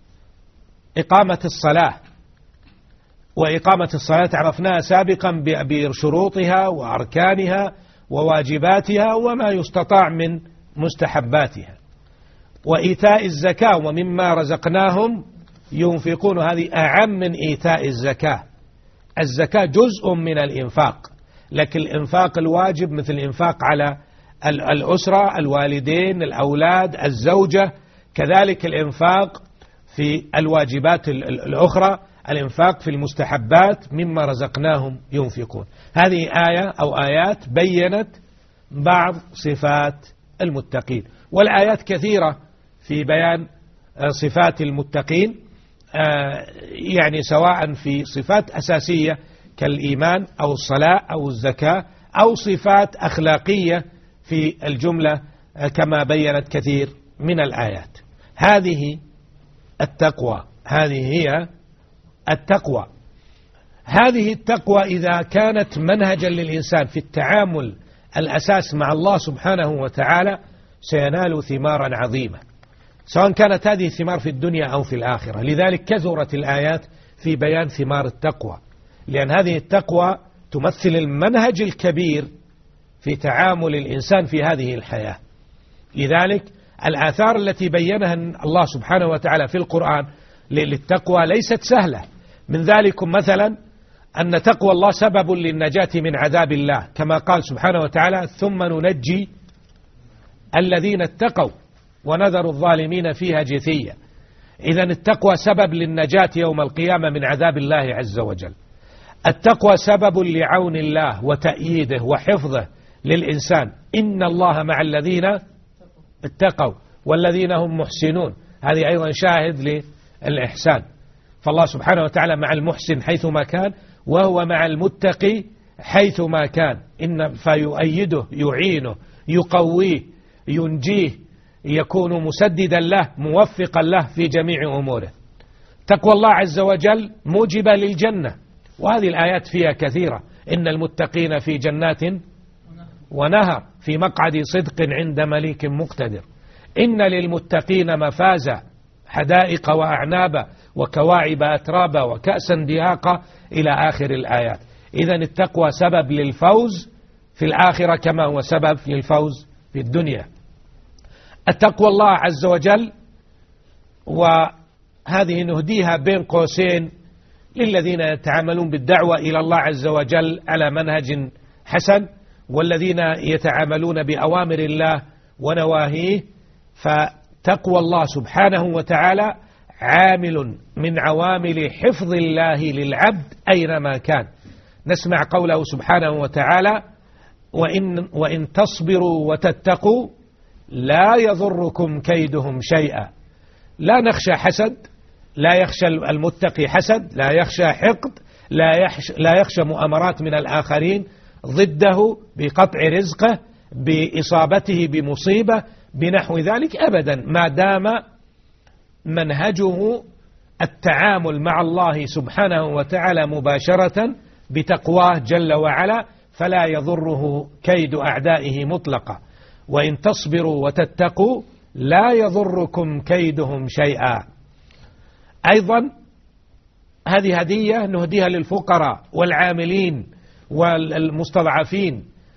إقامة الصلاة، وإقامة الصلاة عرفناها سابقا بشروطها وأركانها وواجباتها وما يستطاع من مستحباتها، وإيتاء الزكاة ومما رزقناهم ينفقون، هذه أعم من إيتاء الزكاة. الزكاة جزء من الإنفاق، لكن الإنفاق الواجب مثل الإنفاق على الأسرة، الوالدين، الأولاد، الزوجة، كذلك الإنفاق في الواجبات الأخرى، الإنفاق في المستحبات مما رزقناهم ينفقون. هذه آية أو آيات بيّنت بعض صفات المتقين، والآيات كثيرة في بيان صفات المتقين، يعني سواء في صفات أساسية كالإيمان أو الصلاة أو الزكاة، أو صفات أخلاقية في الجملة كما بيّنت كثير من الآيات. هذه التقوى، هذه هي التقوى. هذه التقوى إذا كانت منهجا للإنسان في التعامل الأساس مع الله سبحانه وتعالى سينال ثمارا عظيمة، سواء كانت هذه الثمار في الدنيا أو في الآخرة. لذلك كثرت الآيات في بيان ثمار التقوى، لأن هذه التقوى تمثل المنهج الكبير في تعامل الإنسان في هذه الحياة. لذلك الآثار التي بينها الله سبحانه وتعالى في القرآن للتقوى ليست سهلة. من ذلك مثلا أن تقوى الله سبب للنجاة من عذاب الله، كما قال سبحانه وتعالى: ثم ننجي الذين اتقوا ونذر الظالمين فيها جثيا. إذن التقوى سبب للنجاة يوم القيامة من عذاب الله عز وجل. التقوى سبب لعون الله وتأييده وحفظه للإنسان. إن الله مع الذين اتقوا والذين هم محسنون، هذه أيضا شاهد للإحسان. فالله سبحانه وتعالى مع المحسن حيثما كان، وهو مع المتقي حيثما كان، فيؤيده، يعينه، يقويه، ينجيه، يكون مسددا له، موفقا له في جميع أموره. تقوى الله عز وجل موجبة للجنة، وهذه الآيات فيها كثيرة: إن المتقين في جنات ونهر في مقعد صدق عند مليك مقتدر، إن للمتقين مفازا حدائق وأعنابا وكواعب أترابا وكأسا دهاقا إلى آخر الآيات. إذن التقوى سبب للفوز في الآخرة كما هو سبب للفوز في الدنيا. التقوى الله عز وجل، وهذه نهديها بين قوسين للذين يتعاملون بالدعوة إلى الله عز وجل على منهج حسن، والذين يتعاملون بأوامر الله ونواهيه. فتقوى الله سبحانه وتعالى عامل من عوامل حفظ الله للعبد أينما كان. نسمع قوله سبحانه وتعالى: وإن تصبروا وتتقوا لا يضركم كيدهم شيئا. لا نخشى حسد، لا يخشى المتقي حسد، لا يخشى حقد، لا يخشى مؤامرات من الآخرين ضده بقطع رزقه، بإصابته بمصيبة، بنحو ذلك أبدا، ما دام منهجه التعامل مع الله سبحانه وتعالى مباشرة بتقواه جل وعلا، فلا يضره كيد أعدائه مطلقا. وإن تصبروا وتتقوا لا يضركم كيدهم شيئا. أيضا هذه هدية نهديها للفقراء والعاملين والمستضعفين،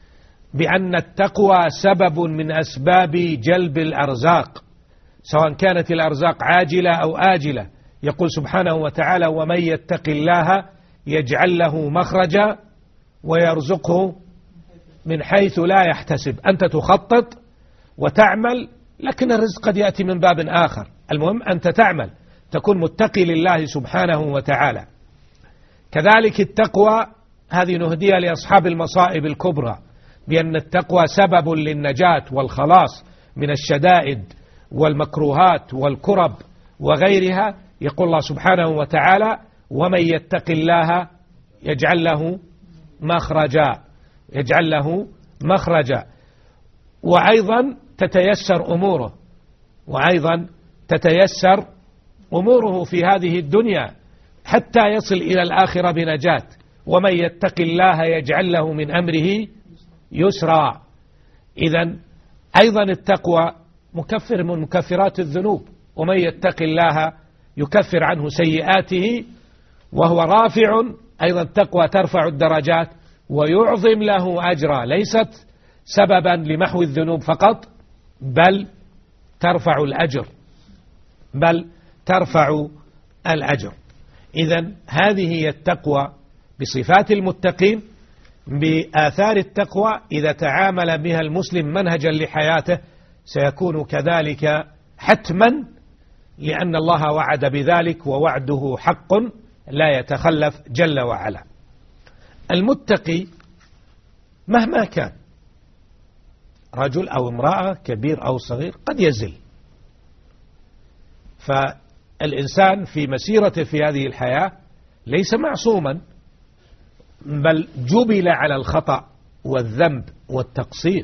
بأن التقوى سبب من أسباب جلب الأرزاق، سواء كانت الأرزاق عاجلة أو آجلة. يقول سبحانه وتعالى: ومن يتق الله يجعل له مخرجا ويرزقه من حيث لا يحتسب. أنت تخطط وتعمل، لكن الرزق قد يأتي من باب آخر. المهم أنت تعمل، تكون متقي لله سبحانه وتعالى. كذلك التقوى هذه نهديها لأصحاب المصائب الكبرى، بأن التقوى سبب للنجاة والخلاص من الشدائد والمكروهات والكرب وغيرها. يقول الله سبحانه وتعالى: ومن يتق الله يجعل له مخرجا، يجعل له مخرجا. وأيضا تتيسر أموره، وأيضا تتيسر أموره في هذه الدنيا حتى يصل إلى الآخرة بنجاة. ومن يتق الله يجعل له من أمره يسرا. إذن أيضا التقوى مكفر من مكفرات الذنوب، ومن يتق الله يكفر عنه سيئاته وهو رافع. أيضا التقوى ترفع الدرجات ويعظم له أجرا، ليست سببا لمحو الذنوب فقط، بل ترفع الأجر، بل ترفع الأجر. إذن هذه هي التقوى بصفات المتقين، بآثار التقوى. إذا تعامل بها المسلم منهجا لحياته سيكون كذلك حتما، لأن الله وعد بذلك، ووعده حق لا يتخلف جل وعلا. المتقي مهما كان، رجل أو امرأة، كبير أو صغير، قد يزل. فالإنسان في مسيرته في هذه الحياة ليس معصوما، بل جبل على الخطأ والذنب والتقصير،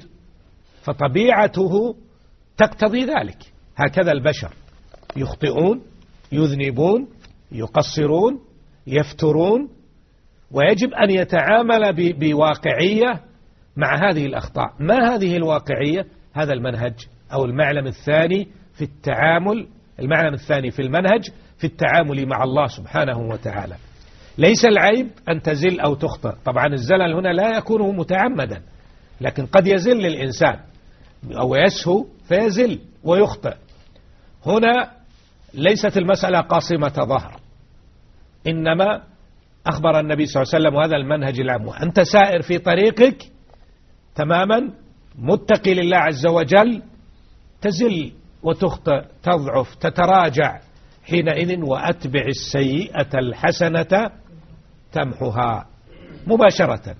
فطبيعته تقتضي ذلك. هكذا البشر يخطئون، يذنبون، يقصرون، يفترون، ويجب أن يتعامل بواقعية مع هذه الأخطاء. ما هذه الواقعية؟ هذا المنهج أو المعلم الثاني في التعامل، المعلم الثاني في المنهج في التعامل مع الله سبحانه وتعالى. ليس العيب أن تزل أو تخطئ، طبعا الزلل هنا لا يكون متعمدا، لكن قد يزل الإنسان أو يسهو فيزل ويخطئ. هنا ليست المسألة قاصمة ظهر، إنما أخبر النبي صلى الله عليه وسلم، وهذا المنهج العام، وأنت سائر في طريقك تماما متقي لله عز وجل، تزل وتخطئ، تضعف، تتراجع. حينئذ وأتبع السيئة الحسنة تمحها مباشرة.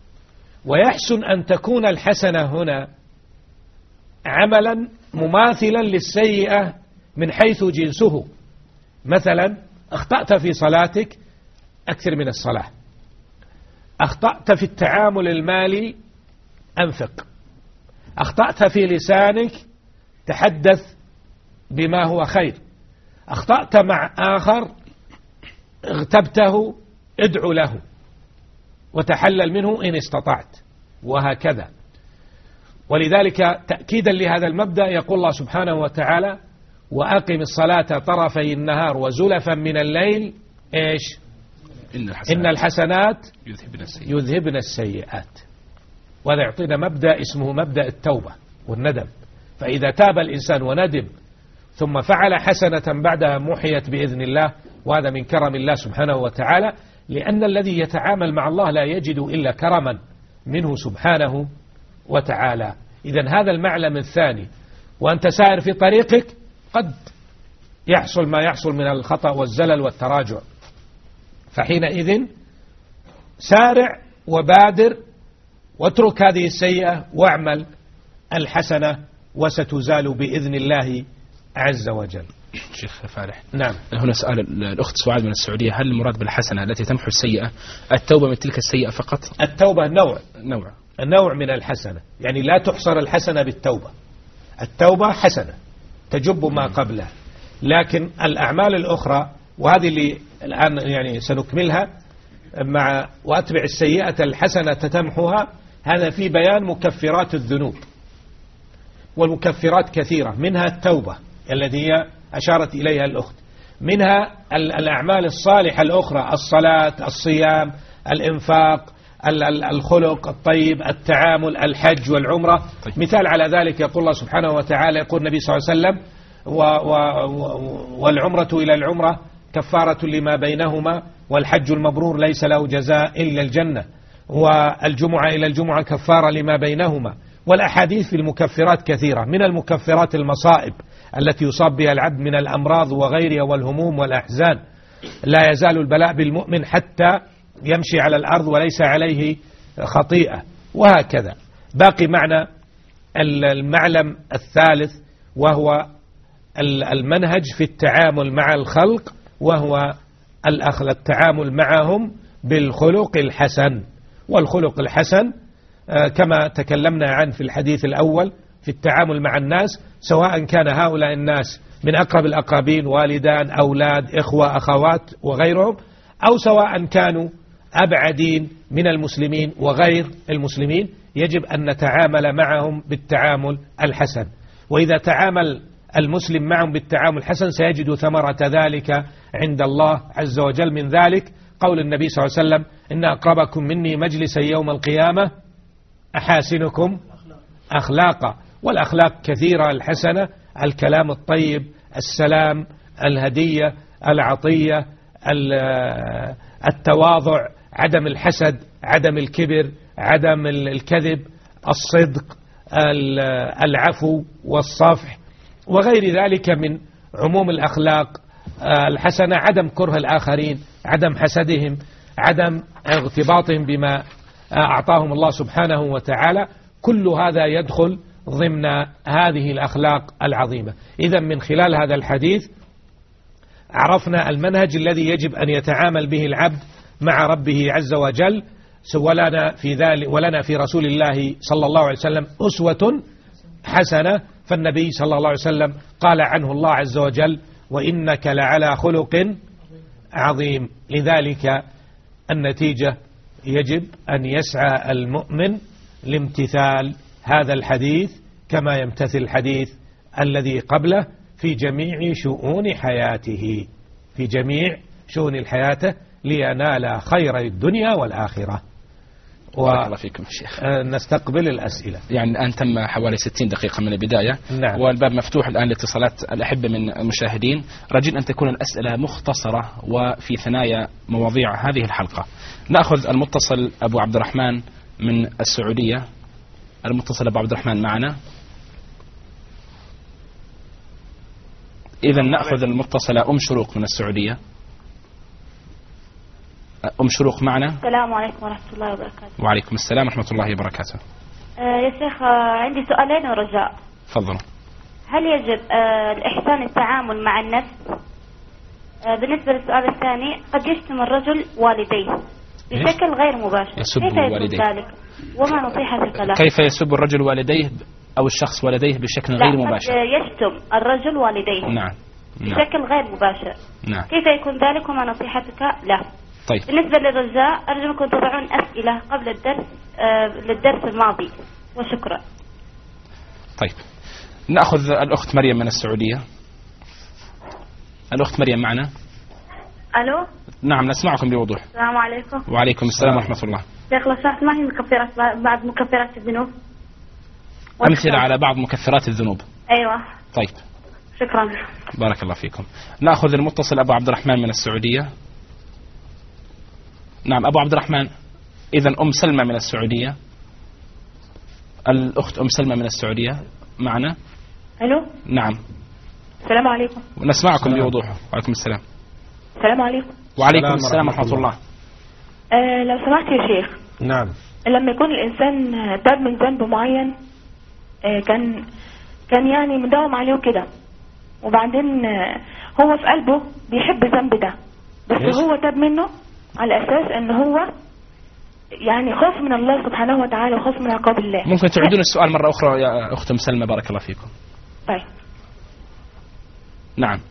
ويحسن أن تكون الحسنة هنا عملا مماثلا للسيئة من حيث جنسه. مثلا أخطأت في صلاتك، أكثر من الصلاة. أخطأت في التعامل المالي، أنفق. أخطأت في لسانك، تحدث بما هو خير. أخطأت مع آخر، اغتبته، ادعو له وتحلل منه إن استطعت، وهكذا. ولذلك تأكيدا لهذا المبدأ يقول الله سبحانه وتعالى: وأقم الصلاة طرفي النهار وزلفا من الليل إيش؟ إن الحسنات يذهبن السيئات. وهذا يعطينا مبدأ اسمه مبدأ التوبة والندم. فإذا تاب الإنسان وندم ثم فعل حسنة بعدها محيت بإذن الله، وهذا من كرم الله سبحانه وتعالى، لأن الذي يتعامل مع الله لا يجد إلا كرما منه سبحانه وتعالى. إذن هذا المعلم الثاني. وأنت سائر في طريقك قد يحصل ما يحصل من الخطأ والزلل والتراجع، فحينئذ سارع وبادر واترك هذه السيئة واعمل الحسنة، وستزال بإذن الله عز وجل. شيخ فالح، نعم. هنا سؤال الأخت سعاد من السعودية: هل المراد بالحسنة التي تمحو السيئة التوبة من تلك السيئة فقط؟ التوبة نوع من الحسنة، يعني لا تحصر الحسنة بالتوبة. التوبة حسنة تجب ما قبلها، لكن الأعمال الأخرى، وهذه اللي الآن يعني سنكملها مع وأتبع السيئة الحسنة تمحوها، هذا في بيان مكفرات الذنوب. والمكفرات كثيرة، منها التوبة التي هي أشارت إليها الأخت، منها الأعمال الصالحة الأخرى: الصلاة، الصيام، الإنفاق، الخلق الطيب، التعامل، الحج والعمرة. مثال على ذلك يقول الله سبحانه وتعالى، يقول النبي صلى الله عليه وسلم: والعمرة إلى العمرة كفارة لما بينهما، والحج المبرور ليس له جزاء إلا الجنة، والجمعة إلى الجمعة كفارة لما بينهما. والأحاديث في المكفرات كثيرة. من المكفرات المصائب التي يصاب بها العبد من الأمراض وغيرها والهموم والأحزان. لا يزال البلاء بالمؤمن حتى يمشي على الأرض وليس عليه خطيئة، وهكذا. باقي معنى المعلم الثالث، وهو المنهج في التعامل مع الخلق، وهو التعامل معهم بالخلق الحسن. والخلق الحسن كما تكلمنا عنه في الحديث الأول في التعامل مع الناس، سواء كان هؤلاء الناس من أقرب الأقربين، والدان، أولاد، إخوة، أخوات وغيرهم، أو سواء كانوا أبعدين من المسلمين وغير المسلمين، يجب أن نتعامل معهم بالتعامل الحسن. وإذا تعامل المسلم معهم بالتعامل الحسن سيجد ثمرة ذلك عند الله عز وجل. من ذلك قول النبي صلى الله عليه وسلم: إن أقربكم مني مجلسا يوم القيامة أحاسنكم أخلاقا. والأخلاق كثيرة الحسنة: الكلام الطيب، السلام، الهدية، العطية، التواضع، عدم الحسد، عدم الكبر، عدم الكذب، الصدق، العفو والصفح، وغير ذلك من عموم الأخلاق الحسنة. عدم كره الآخرين، عدم حسدهم، عدم اغتباطهم بما أعطاهم الله سبحانه وتعالى. كل هذا يدخل ضمن هذه الأخلاق العظيمة. إذن من خلال هذا الحديث عرفنا المنهج الذي يجب أن يتعامل به العبد مع ربه عز وجل. ولنا في رسول الله صلى الله عليه وسلم أسوة حسنة. فالنبي صلى الله عليه وسلم قال عنه الله عز وجل: وإنك لعلى خلق عظيم. لذلك النتيجة يجب أن يسعى المؤمن لامتثال هذا الحديث كما يمتثل الحديث الذي قبله في جميع شؤون حياته، في جميع شؤون الحياة، لينال خير الدنيا والآخرة. بارك الله فيكم شيخ. نستقبل الأسئلة. يعني الآن تم حوالي 60 دقيقة من البداية. نعم. والباب مفتوح الآن لاتصالات الأحبة من المشاهدين. رجل أن تكون الأسئلة مختصرة وفي ثنايا مواضيع هذه الحلقة. نأخذ المتصل أبو عبد الرحمن من السعودية. المتصل أبو عبد الرحمن معنا. إذا نأخذ المتصلة أم شروق من السعودية. أم شروق معنا. السلام عليكم ورحمة الله وبركاته. وعليكم السلام ورحمة الله وبركاته. يا شيخ عندي سؤالين ورجاء. تفضلوا. هل يجب الإحسان التعامل مع النفس؟ بالنسبة للسؤال الثاني، قد يشتم الرجل والديه بشكل غير مباشر، يسب كيف يكون والديه ذلك؟ وما نصيحتك له؟ كيف يسب الرجل والديه أو الشخص والديه بشكل غير مباشر؟ يشتم الرجل والديه. نعم. بشكل غير مباشر. نعم. كيف يكون ذلك وما نصيحتك له؟ طيب. بالنسبة للرجاء أرجو أنكم تضعون أسئلة قبل الدرس للدرس الماضي، وشكرا. طيب نأخذ الأخت مريم من السعودية. الأخت مريم معنا. ألو. نعم نسمعكم بوضوح. السلام عليكم. وعليكم السلام ورحمة الله. شيخ لو سمحت، ما هي مكفرات بعد مكفرات الذنوب؟ أمثلة على بعض مكفرات الذنوب. أيوة. طيب شكرا. بارك الله فيكم. نأخذ المتصل أبو عبد الرحمن من السعودية. نعم أبو عبد الرحمن. إذن أم سلمى من السعودية. الأخت أم سلمى من السعودية معنا. ألو. نعم. السلام عليكم. نسمعكم بوضوح. وعليكم السلام. السلام عليكم. وعليكم السلام ورحمة الله. لو سمحت يا شيخ. نعم. لما يكون الإنسان تاب من ذنب معين، كان يعني مداوم عليه كده، وبعدين هو في قلبه بيحب الذنب ده، بس هو تاب منه على أساس أنه هو يعني خوف من الله سبحانه وتعالى وخوف من عقاب الله. ممكن تعيدون السؤال مرة أخرى يا أخت مسلمة بارك الله فيكم. طيب. نعم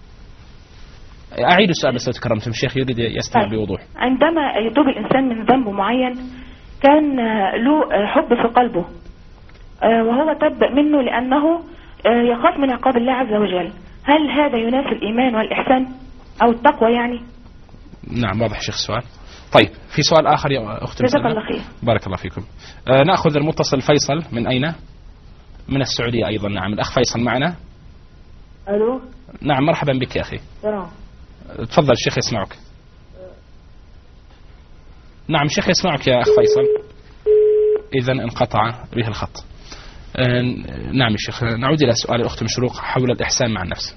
أعيد السؤال بس لو تكرمتم. الشيخ يريد يستمع طيب. بوضوح. عندما يتوب الإنسان من ذنب معين كان له حب في قلبه، وهو تاب منه لأنه يخاف من عقاب الله عز وجل، هل هذا ينافي الإيمان والإحسان أو التقوى يعني؟ نعم واضح شيخ السؤال. طيب في سؤال آخر يا أخت جزاك مسلمة؟ الله خير. بارك الله فيكم. نأخذ المتصل فيصل من أين؟ من السعودية أيضا. نعم الأخ فيصل معنا. الو. نعم مرحبا بك يا أخي. سلام. تفضل الشيخ يسمعك. نعم الشيخ يسمعك يا أخ فيصل. إذا انقطع به الخط. نعم يا شيخ، نعود إلى سؤال الأخت مشروق حول الإحسان مع النفس.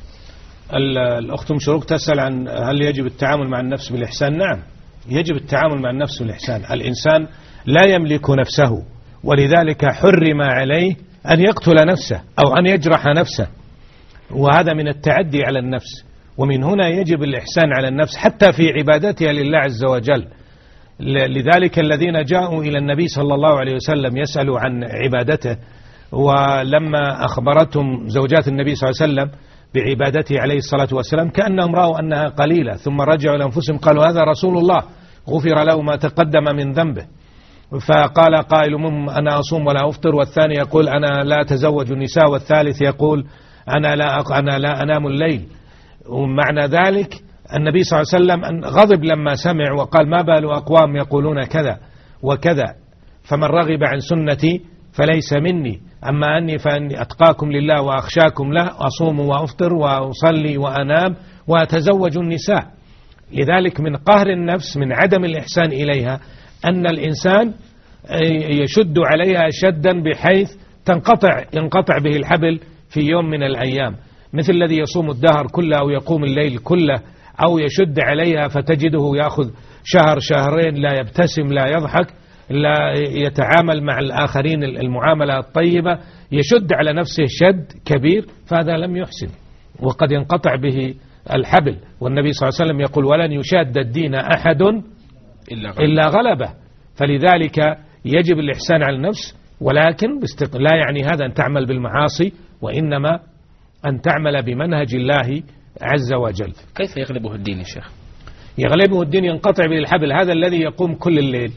الأخت مشروق تسأل عن هل يجب التعامل مع النفس بالإحسان. نعم يجب التعامل مع النفس بالإحسان. الإنسان لا يملك نفسه، ولذلك حرم عليه أن يقتل نفسه أو أن يجرح نفسه، وهذا من التعدي على النفس. ومن هنا يجب الإحسان على النفس حتى في عبادتها لله عز وجل. لذلك الذين جاءوا إلى النبي صلى الله عليه وسلم يسألوا عن عبادته، ولما أخبرتهم زوجات النبي صلى الله عليه وسلم بعبادته عليه الصلاة والسلام كأنهم رأوا أنها قليلة، ثم رجعوا إلى أنفسهم قالوا هذا رسول الله غفر له ما تقدم من ذنبه. فقال قائل منهم أنا أصوم ولا أفطر، والثاني يقول أنا لا أتزوج النساء، والثالث يقول أنا لا أنام الليل. ومعنى ذلك النبي صلى الله عليه وسلم غضب لما سمع وقال ما بال أقوام يقولون كذا وكذا، فمن رغب عن سنتي فليس مني، أما أني فأني أتقاكم لله وأخشاكم له، أصوم وأفطر وأصلي وأنام وأتزوج النساء. لذلك من قهر النفس من عدم الإحسان إليها أن الإنسان يشد عليها شدا بحيث ينقطع به الحبل في يوم من الأيام، مثل الذي يصوم الدهر كله أو يقوم الليل كله، أو يشد عليها فتجده يأخذ شهر شهرين لا يبتسم لا يضحك لا يتعامل مع الآخرين المعاملة الطيبة، يشد على نفسه شد كبير، فهذا لم يحسن وقد ينقطع به الحبل. والنبي صلى الله عليه وسلم يقول ولن يشاد الدين أحد إلا غلبه. فلذلك يجب الإحسان على النفس، ولكن لا يعني هذا أن تعمل بالمعاصي، وإنما أن تعمل بمنهج الله عز وجل. كيف يغلبه الدين يا شيخ؟ يغلبه الدين ينقطع به الحبل. هذا الذي يقوم كل الليل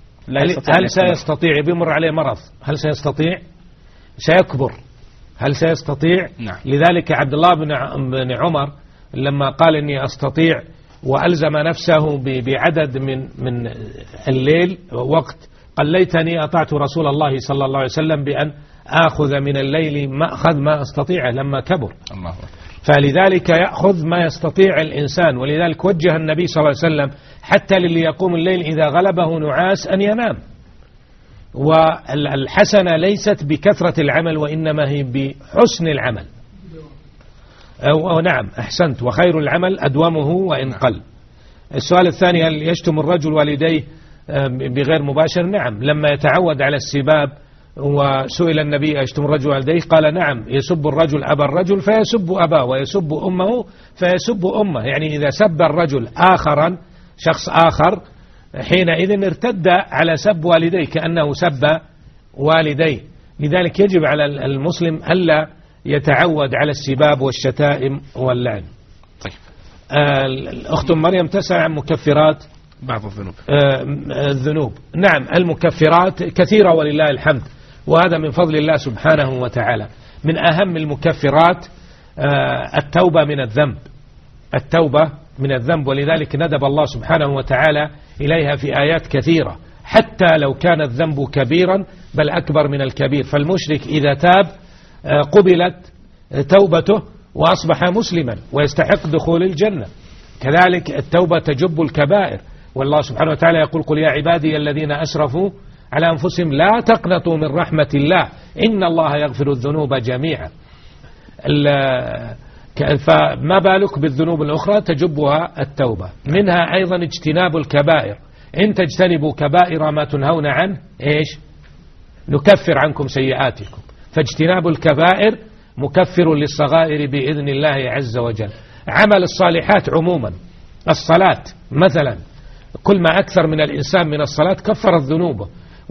هل سيستطيع؟ بيمر عليه مرض، هل سيستطيع؟ سيكبر، هل سيستطيع؟ نعم. لذلك عبد الله بن عمر لما قال إني أستطيع وألزم نفسه بعدد من الليل وقت، قال ليتني أطعت رسول الله صلى الله عليه وسلم بأن آخذ من الليل مأخذ ما أستطيع لما كبر. الله. فلذلك يأخذ ما يستطيع الإنسان، ولذلك وجه النبي صلى الله عليه وسلم حتى للي يقوم الليل إذا غلبه نعاس أن ينام. والحسنة ليست بكثرة العمل، وإنما هي بحسن العمل. نعم أحسنت، وخير العمل أدومه وإن قل. السؤال الثاني هل يشتم الرجل والديه بغير مباشر؟ نعم، لما يتعود على السباب وسئل النبي أشتم الرجل والديه قال نعم، يسب الرجل أبا الرجل فيسب أباه، ويسب أمه فيسب أمه. يعني إذا سب الرجل آخرا شخص آخر حينئذ ارتد على سب والديه كأنه سب والديه. لذلك يجب على المسلم ألا يتعود على السباب والشتائم واللعن. طيب. الأخت مريم تسأل عن مكفرات بعض الذنوب. نعم المكفرات كثيرة ولله الحمد، وهذا من فضل الله سبحانه وتعالى. من أهم المكفرات التوبة من الذنب، التوبة من الذنب، ولذلك ندب الله سبحانه وتعالى إليها في آيات كثيرة، حتى لو كان الذنب كبيرا بل أكبر من الكبير. فالمشرك إذا تاب قبلت توبته وأصبح مسلما ويستحق دخول الجنة. كذلك التوبة تجب الكبائر، والله سبحانه وتعالى يقول قل يا عبادي الذين أسرفوا على أنفسهم لا تقنطوا من رحمة الله إن الله يغفر الذنوب جميعا. فما بالك بالذنوب الأخرى تجبها التوبة. منها أيضا اجتناب الكبائر. إن تجتنبوا كبائر ما تنهون عنه إيش؟ نكفر عنكم سيئاتكم. فاجتناب الكبائر مكفر للصغائر بإذن الله عز وجل. عمل الصالحات عموما، الصلاة مثلا، كل ما أكثر من الإنسان من الصلاة كفرت ذنوبه.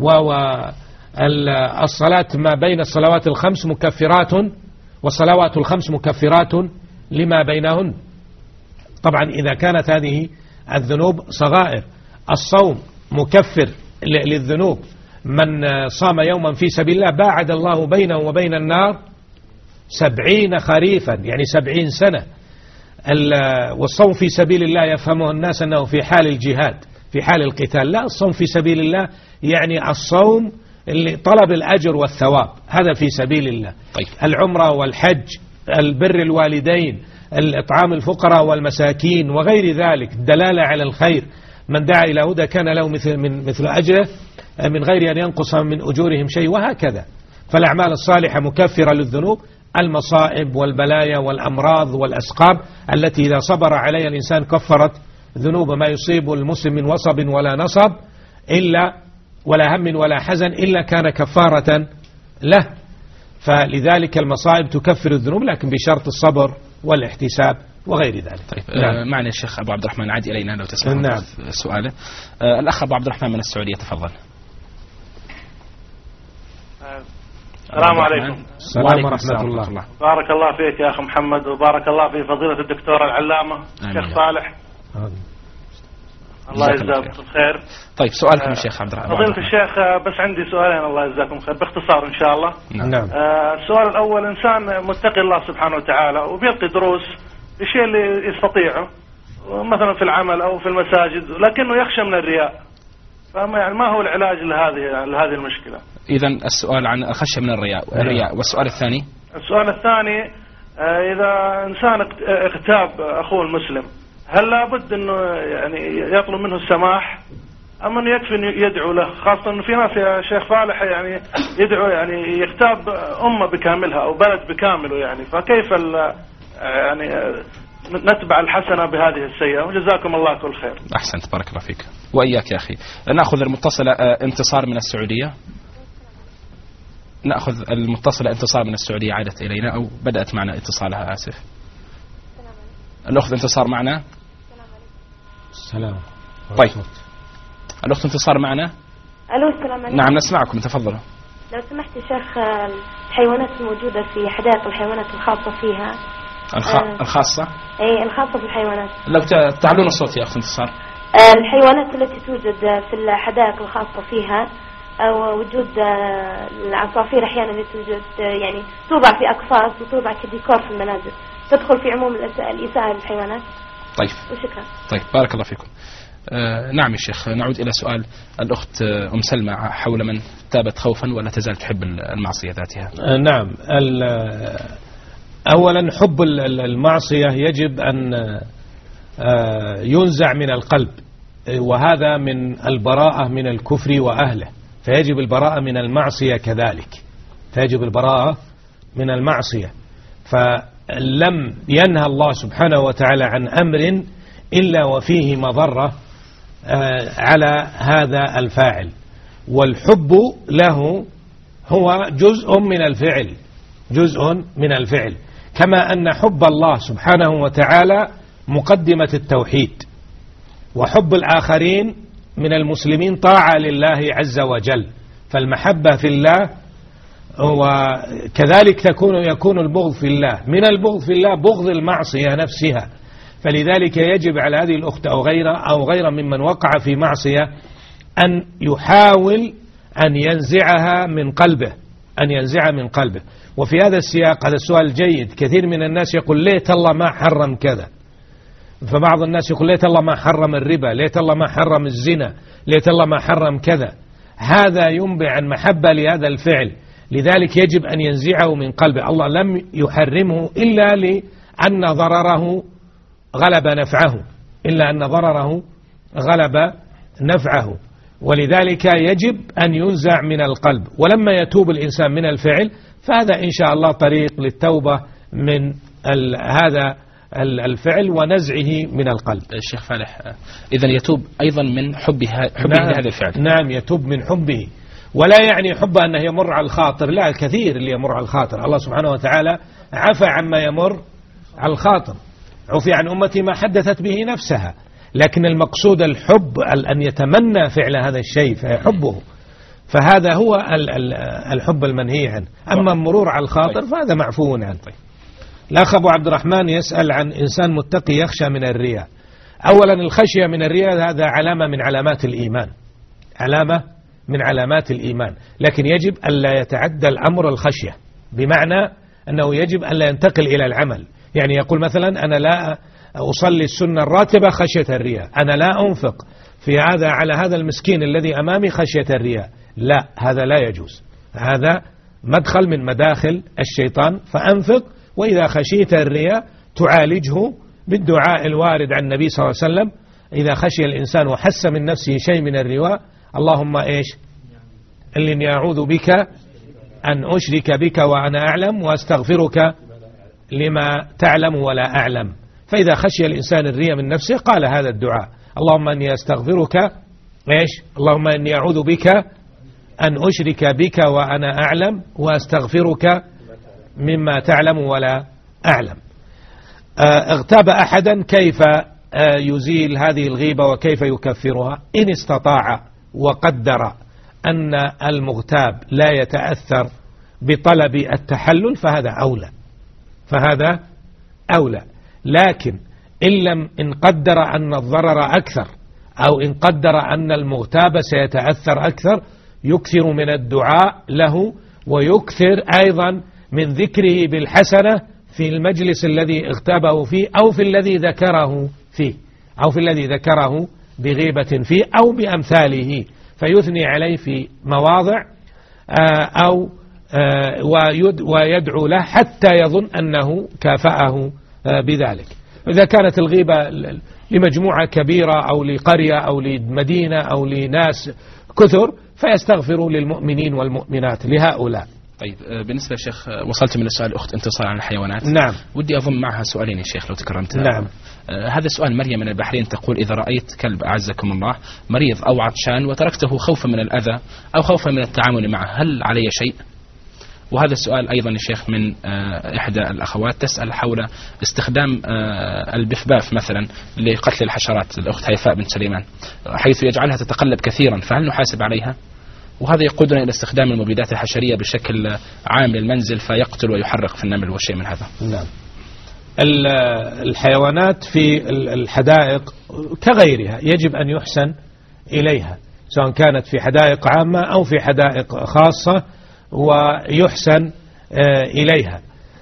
والصلاة ما بين الصلوات الخمس مكفرات، والصلوات الخمس مكفرات لما بينهن. طبعا إذا كانت هذه الذنوب صغائر. الصوم مكفر للذنوب، من صام يوما في سبيل الله باعد الله بينه وبين النار 70 خريفا، يعني 70 سنة. والصوم في سبيل الله يفهمه الناس أنه في حال الجهاد، في حال القتال. لا، الصوم في سبيل الله يعني الصوم اللي طلب الأجر والثواب، هذا في سبيل الله. طيب. العمرة والحج، البر الوالدين، الإطعام الفقراء والمساكين وغير ذلك، الدلالة على الخير، من دعا إلى هدى كان له مثل أجره من غير أن ينقص من أجورهم شيء، وهكذا. فالأعمال الصالحة مكفرة للذنوب. المصائب والبلايا والأمراض والأسقام التي إذا صبر عليها الإنسان كفرت ذنوب. ما يصيب المسلم من وصب ولا نصب ولا هم ولا حزن إلا كان كفارة له. فلذلك المصائب تكفر الذنوب، لكن بشرط الصبر والاحتساب وغير ذلك. طيب. نعم. معنا الشيخ أبو عبد الرحمن، عاد إلينا لو تسمح. نعم. سؤاله. الأخ أبو عبد الرحمن من السعودية، تفضل. السلام عليكم. السلام ورحمة الله. بارك الله فيك يا أخي محمد، وبارك الله في فضيلة الدكتور العلامة الشيخ صالح. الله يجزاكم الخير. طيب، سؤالكم الشيخ عبد الرحمن. فضيلة الشيخ، بس عندي سؤالين الله يجزاكم خير باختصار إن شاء الله. نعم. السؤال الأول، إنسان متقي الله سبحانه وتعالى وبيلقي دروس الشيء اللي يستطيعه مثلا في العمل أو في المساجد، لكنه يخشى من الرياء، ما هو العلاج لهذه المشكلة؟ إذا السؤال عن الخشية من الرياء. والسؤال الثاني؟ السؤال الثاني، إذا إنسان اغتاب أخوه المسلم، هل لابد أنه يعني يطلب منه السماح أم أنه يكفي أن يدعو له؟ خاصة أنه في ناس يا شيخ فالح يعني يدعو، يعني يغتاب أمة بكاملها أو بلد بكامله، يعني فكيف يعني نتبع الحسنة بهذه السيئة؟ وجزاكم الله كل خير. أحسنت، بارك الله فيك. وإياك يا أخي. نأخذ المتصلة انتصار من السعودية. نأخذ المتصلة انتصار من السعودية، عادت إلينا أو بدأت معنا اتصالها، آسف. الأخت انتصار معنا. السلام. طيب، الأخت انتصار معنا. ألو، السلام عليكم. نعم، نسمعكم، تفضلوا. لو سمحت يا شيخ، الحيوانات الموجودة في حدائق الحيوانات الخاصة فيها الخاصة؟ أي الخاصة بالحيوانات. لو تعلون الصوت يا أخت انتصار. الحيوانات التي توجد في الحدائق الخاصة فيها، أو وجود العصافير أحيانا اللي توجد، يعني توضع في أقفاص وتوضع كديكور في المنازل، تدخل في عموم الإساءة للحيوانات. طيب. وشكرا. طيب، بارك الله فيكم. نعم يا شيخ، نعود إلى سؤال الأخت أم سلمى حول من تابت خوفا ولا تزال تحب المعصية ذاتها. نعم. أولا، حب المعصية يجب أن ينزع من القلب، وهذا من البراءة من الكفر وأهله، فيجب البراءة من المعصية كذلك، فيجب البراءة من المعصية. فلم ينهى الله سبحانه وتعالى عن أمر إلا وفيه مضرة على هذا الفاعل، والحب له هو جزء من الفعل، جزء من الفعل، كما أن حب الله سبحانه وتعالى مقدمة التوحيد، وحب الآخرين من المسلمين طاعة لله عز وجل. فالمحبة في الله، وكذلك يكون البغض في الله. من البغض في الله بغض المعصية نفسها. فلذلك يجب على هذه الأخت أو غير ممن وقع في معصية أن يحاول أن ينزعها من قلبه، أن ينزعها من قلبه. وفي هذا السياق، هذا السؤال جيد، كثير من الناس يقول ليت الله ما حرم كذا، فبعض الناس يقول ليت الله ما حرم الربا، ليت الله ما حرم الزنا، ليت الله ما حرم كذا. هذا ينبع عن محبة لهذا الفعل، لذلك يجب أن ينزعه من قلبه. الله لم يحرمه إلا لأن ضرره غلب نفعه، إلا أن ضرره غلب نفعه، ولذلك يجب أن ينزع من القلب. ولما يتوب الإنسان من الفعل، فهذا إن شاء الله طريق للتوبة من هذا الفعل ونزعه من القلب. الشيخ فالح، إذن يتوب أيضا من حبه لهذا الفعل. نعم، يتوب من حبه، ولا يعني حب أنه يمر على الخاطر، لا، الكثير اللي يمر على الخاطر. الله سبحانه وتعالى عفى عما يمر على الخاطر، عفي عن أمتي ما حدثت به نفسها، لكن المقصود الحب، أن يتمنى فعل هذا الشيء فيحبه، فهذا هو الحب المنهي عنه. أما المرور على الخاطر فهذا معفو عنه. الأخ أبو عبد الرحمن يسأل عن إنسان متقي يخشى من الرياء. أولا، الخشية من الرياء هذا علامة من علامات الإيمان، علامة من علامات الإيمان، لكن يجب ألا يتعدى الأمر الخشية، بمعنى أنه يجب ألا ينتقل إلى العمل. يعني يقول مثلا أنا لا أصلي السنة الراتبة خشية الرياء، أنا لا أنفق في هذا على هذا المسكين الذي أمامي خشية الرياء، لا، هذا لا يجوز، هذا مدخل من مداخل الشيطان. فأنفق، وإذا خشيت الرياء تعالجه بالدعاء الوارد عن النبي صلى الله عليه وسلم: إذا خشي الإنسان وحس من نفسه شيء من الرياء اللهم إيش؟ إني أعوذ بك أن أشرك بك وأنا أعلم وأستغفرك لما تعلم ولا أعلم. فإذا خشي الإنسان الرياء من نفسه قال هذا الدعاء: اللهم إني أستغفرك إيش؟ اللهم إني أعوذ بك أن أشرك بك وأنا أعلم وأستغفرك مما تعلم ولا أعلم. اغتاب أحدا، كيف يزيل هذه الغيبة وكيف يكفرها؟ إن استطاع وقدر أن المغتاب لا يتأثر بطلب التحلل فهذا أولى. لكن إن قدر أن الضرر أكثر أو إن قدر أن المغتاب سيتأثر أكثر يكثر من الدعاء له، ويكثر أيضا من ذكره بالحسنة في المجلس الذي اغتابه فيه أو في الذي ذكره فيه أو في الذي ذكره بغيبة فيه أو بأمثاله، فيثني عليه في مواضع أو ويدعو له حتى يظن أنه كافأه بذلك. إذا كانت الغيبة لمجموعة كبيرة أو لقرية أو لمدينة أو لناس كثر فيستغفروا للمؤمنين والمؤمنات لهؤلاء. طيب بالنسبة للشيخ وصلت من السؤال أخت انتصار عن الحيوانات. نعم. ودي أضم معها سؤالين يا شيخ لو تكرمت. نعم. هذا سؤال مريم من البحرين تقول: إذا رأيت كلب أعزكم الله مريض أو عطشان وتركته خوفا من الأذى أو خوفا من التعامل معه، هل علي شيء؟ وهذا السؤال أيضا يا شيخ من إحدى الأخوات تسأل حول استخدام البفباف مثلا لقتل الحشرات، الأخت هيفاء بنت سليمان، حيث يجعلها تتقلب كثيرا، فهل نحاسب عليها؟ وهذا يقودنا إلى استخدام المبيدات الحشرية بشكل عام للمنزل فيقتل ويحرق في النمل وشيء من هذا. نعم. الحيوانات في الحدائق كغيرها يجب أن يحسن إليها، سواء كانت في حدائق عامة أو في حدائق خاصة، ويحسن إليها.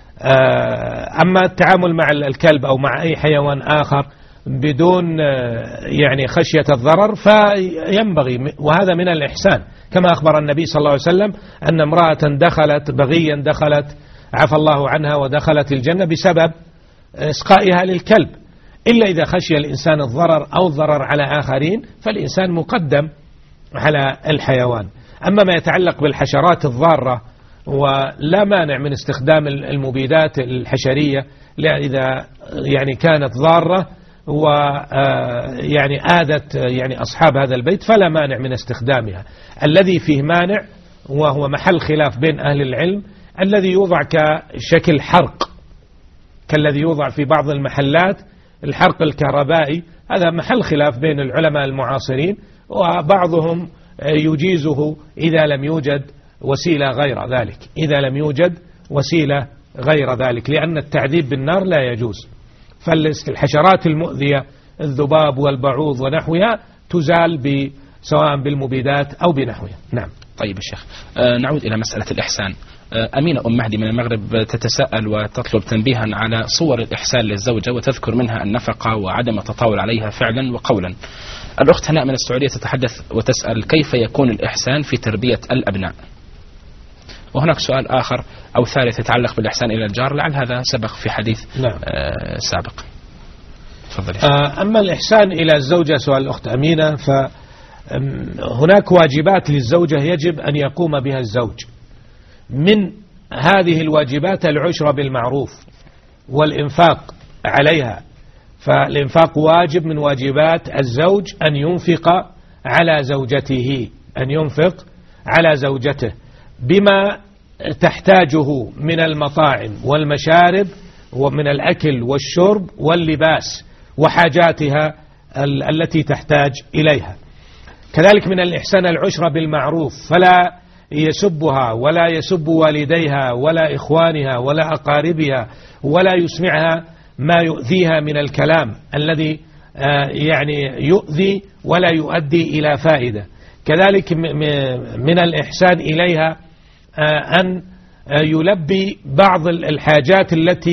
أما التعامل مع الكلب أو مع أي حيوان آخر بدون يعني خشية الضرر فينبغي، وهذا من الإحسان، كما أخبر النبي صلى الله عليه وسلم أن امرأة دخلت بغيا دخلت عفى الله عنها ودخلت الجنة بسبب إسقائها للكلب، إلا إذا خشي الإنسان الضرر أو الضرر على آخرين فالإنسان مقدم على الحيوان. أما ما يتعلق بالحشرات الضارة ولا مانع من استخدام المبيدات الحشرية إذا يعني كانت ضارة ويعني آذت يعني أصحاب هذا البيت فلا مانع من استخدامها. الذي فيه مانع وهو محل خلاف بين أهل العلم الذي يوضع كشكل حرق، كالذي يوضع في بعض المحلات الحرق الكهربائي، هذا محل خلاف بين العلماء المعاصرين، وبعضهم يجيزه إذا لم يوجد وسيلة غير ذلك، إذا لم يوجد وسيلة غير ذلك، لأن التعذيب بالنار لا يجوز. فالحشرات المؤذية الذباب والبعوض ونحوها تزال سواء بالمبيدات أو بنحوها. نعم. طيب يا شيخ نعود إلى مسألة الإحسان. أمينة أم مهدي من المغرب تتساءل وتطلب تنبيها على صور الإحسان للزوجة وتذكر منها النفقة وعدم التطاول عليها فعلا وقولا. الأخت هناء من السعودية تتحدث وتسأل كيف يكون الإحسان في تربية الأبناء. وهناك سؤال آخر أو ثالث يتعلق بالإحسان إلى الجار، لعل هذا سبق في حديث نعم. سابق. تفضل. أما الإحسان إلى الزوجة سؤال الأخت أمينة، فهناك واجبات للزوجة يجب أن يقوم بها الزوج. من هذه الواجبات العشرة بالمعروف والإنفاق عليها، فالإنفاق واجب من واجبات الزوج أن ينفق على زوجته، أن ينفق على زوجته بما تحتاجه من المطاعم والمشارب ومن الأكل والشرب واللباس وحاجاتها التي تحتاج إليها. كذلك من الإحسان العشرة بالمعروف، فلا يسبها ولا يسب والديها ولا إخوانها ولا أقاربها ولا يسمعها ما يؤذيها من الكلام الذي يعني يؤذي ولا يؤدي إلى فائدة. كذلك من الإحسان إليها أن يلبي بعض الحاجات التي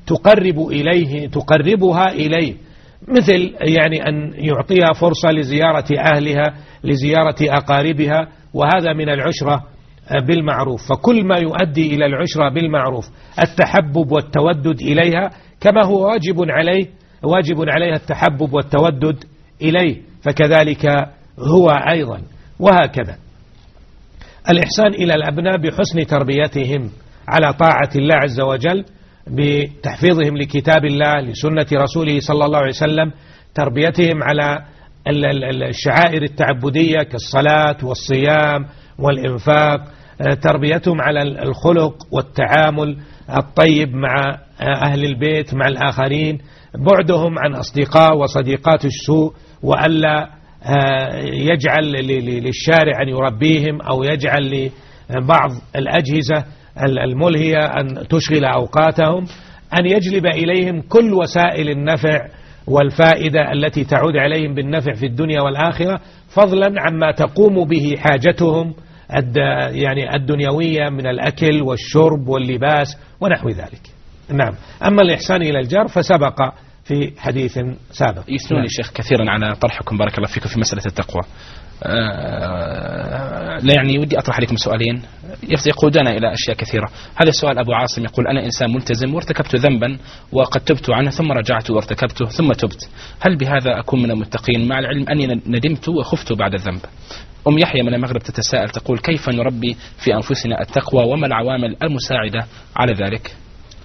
تقربها إليه، مثل يعني أن يعطيها فرصة لزيارة أهلها، لزيارة أقاربها، وهذا من العشرة بالمعروف. فكل ما يؤدي إلى العشرة بالمعروف، التحبب والتودد إليها، كما هو واجب عليها التحبب والتودد إليه، فكذلك هو أيضا. وهكذا الإحسان إلى الأبناء بحسن تربيتهم على طاعة الله عز وجل، بتحفيظهم لكتاب الله لسنة رسوله صلى الله عليه وسلم، تربيتهم على الشعائر التعبدية كالصلاة والصيام والإنفاق، تربيتهم على الخلق والتعامل الطيب مع أهل البيت مع الآخرين، بعدهم عن أصدقاء وصديقات السوء، وألا يجعل للشارع أن يربيهم أو يجعل لبعض الأجهزة الملهية أن تشغل أوقاتهم، أن يجلب إليهم كل وسائل النفع والفائدة التي تعود عليهم بالنفع في الدنيا والآخرة، فضلا عما تقوم به حاجتهم يعني الدنيوية من الأكل والشرب واللباس ونحو ذلك. نعم. أما الإحسان إلى الجار فسبق في حديث سابق. يسنوني شيخ كثيرا على طرحكم بارك الله فيكم في مسألة التقوى. لا يعني ودي أطرح عليكم سؤالين يقودنا إلى أشياء كثيرة. هذا السؤال أبو عاصم يقول: أنا إنسان ملتزم وارتكبت ذنبا وقد تبت عنه ثم رجعت وارتكبته ثم تبت، هل بهذا أكون من المتقين مع العلم أني ندمت وخفت بعد الذنب؟ أم يحيى من المغرب تتساءل تقول: كيف نربي في أنفسنا التقوى وما العوامل المساعدة على ذلك؟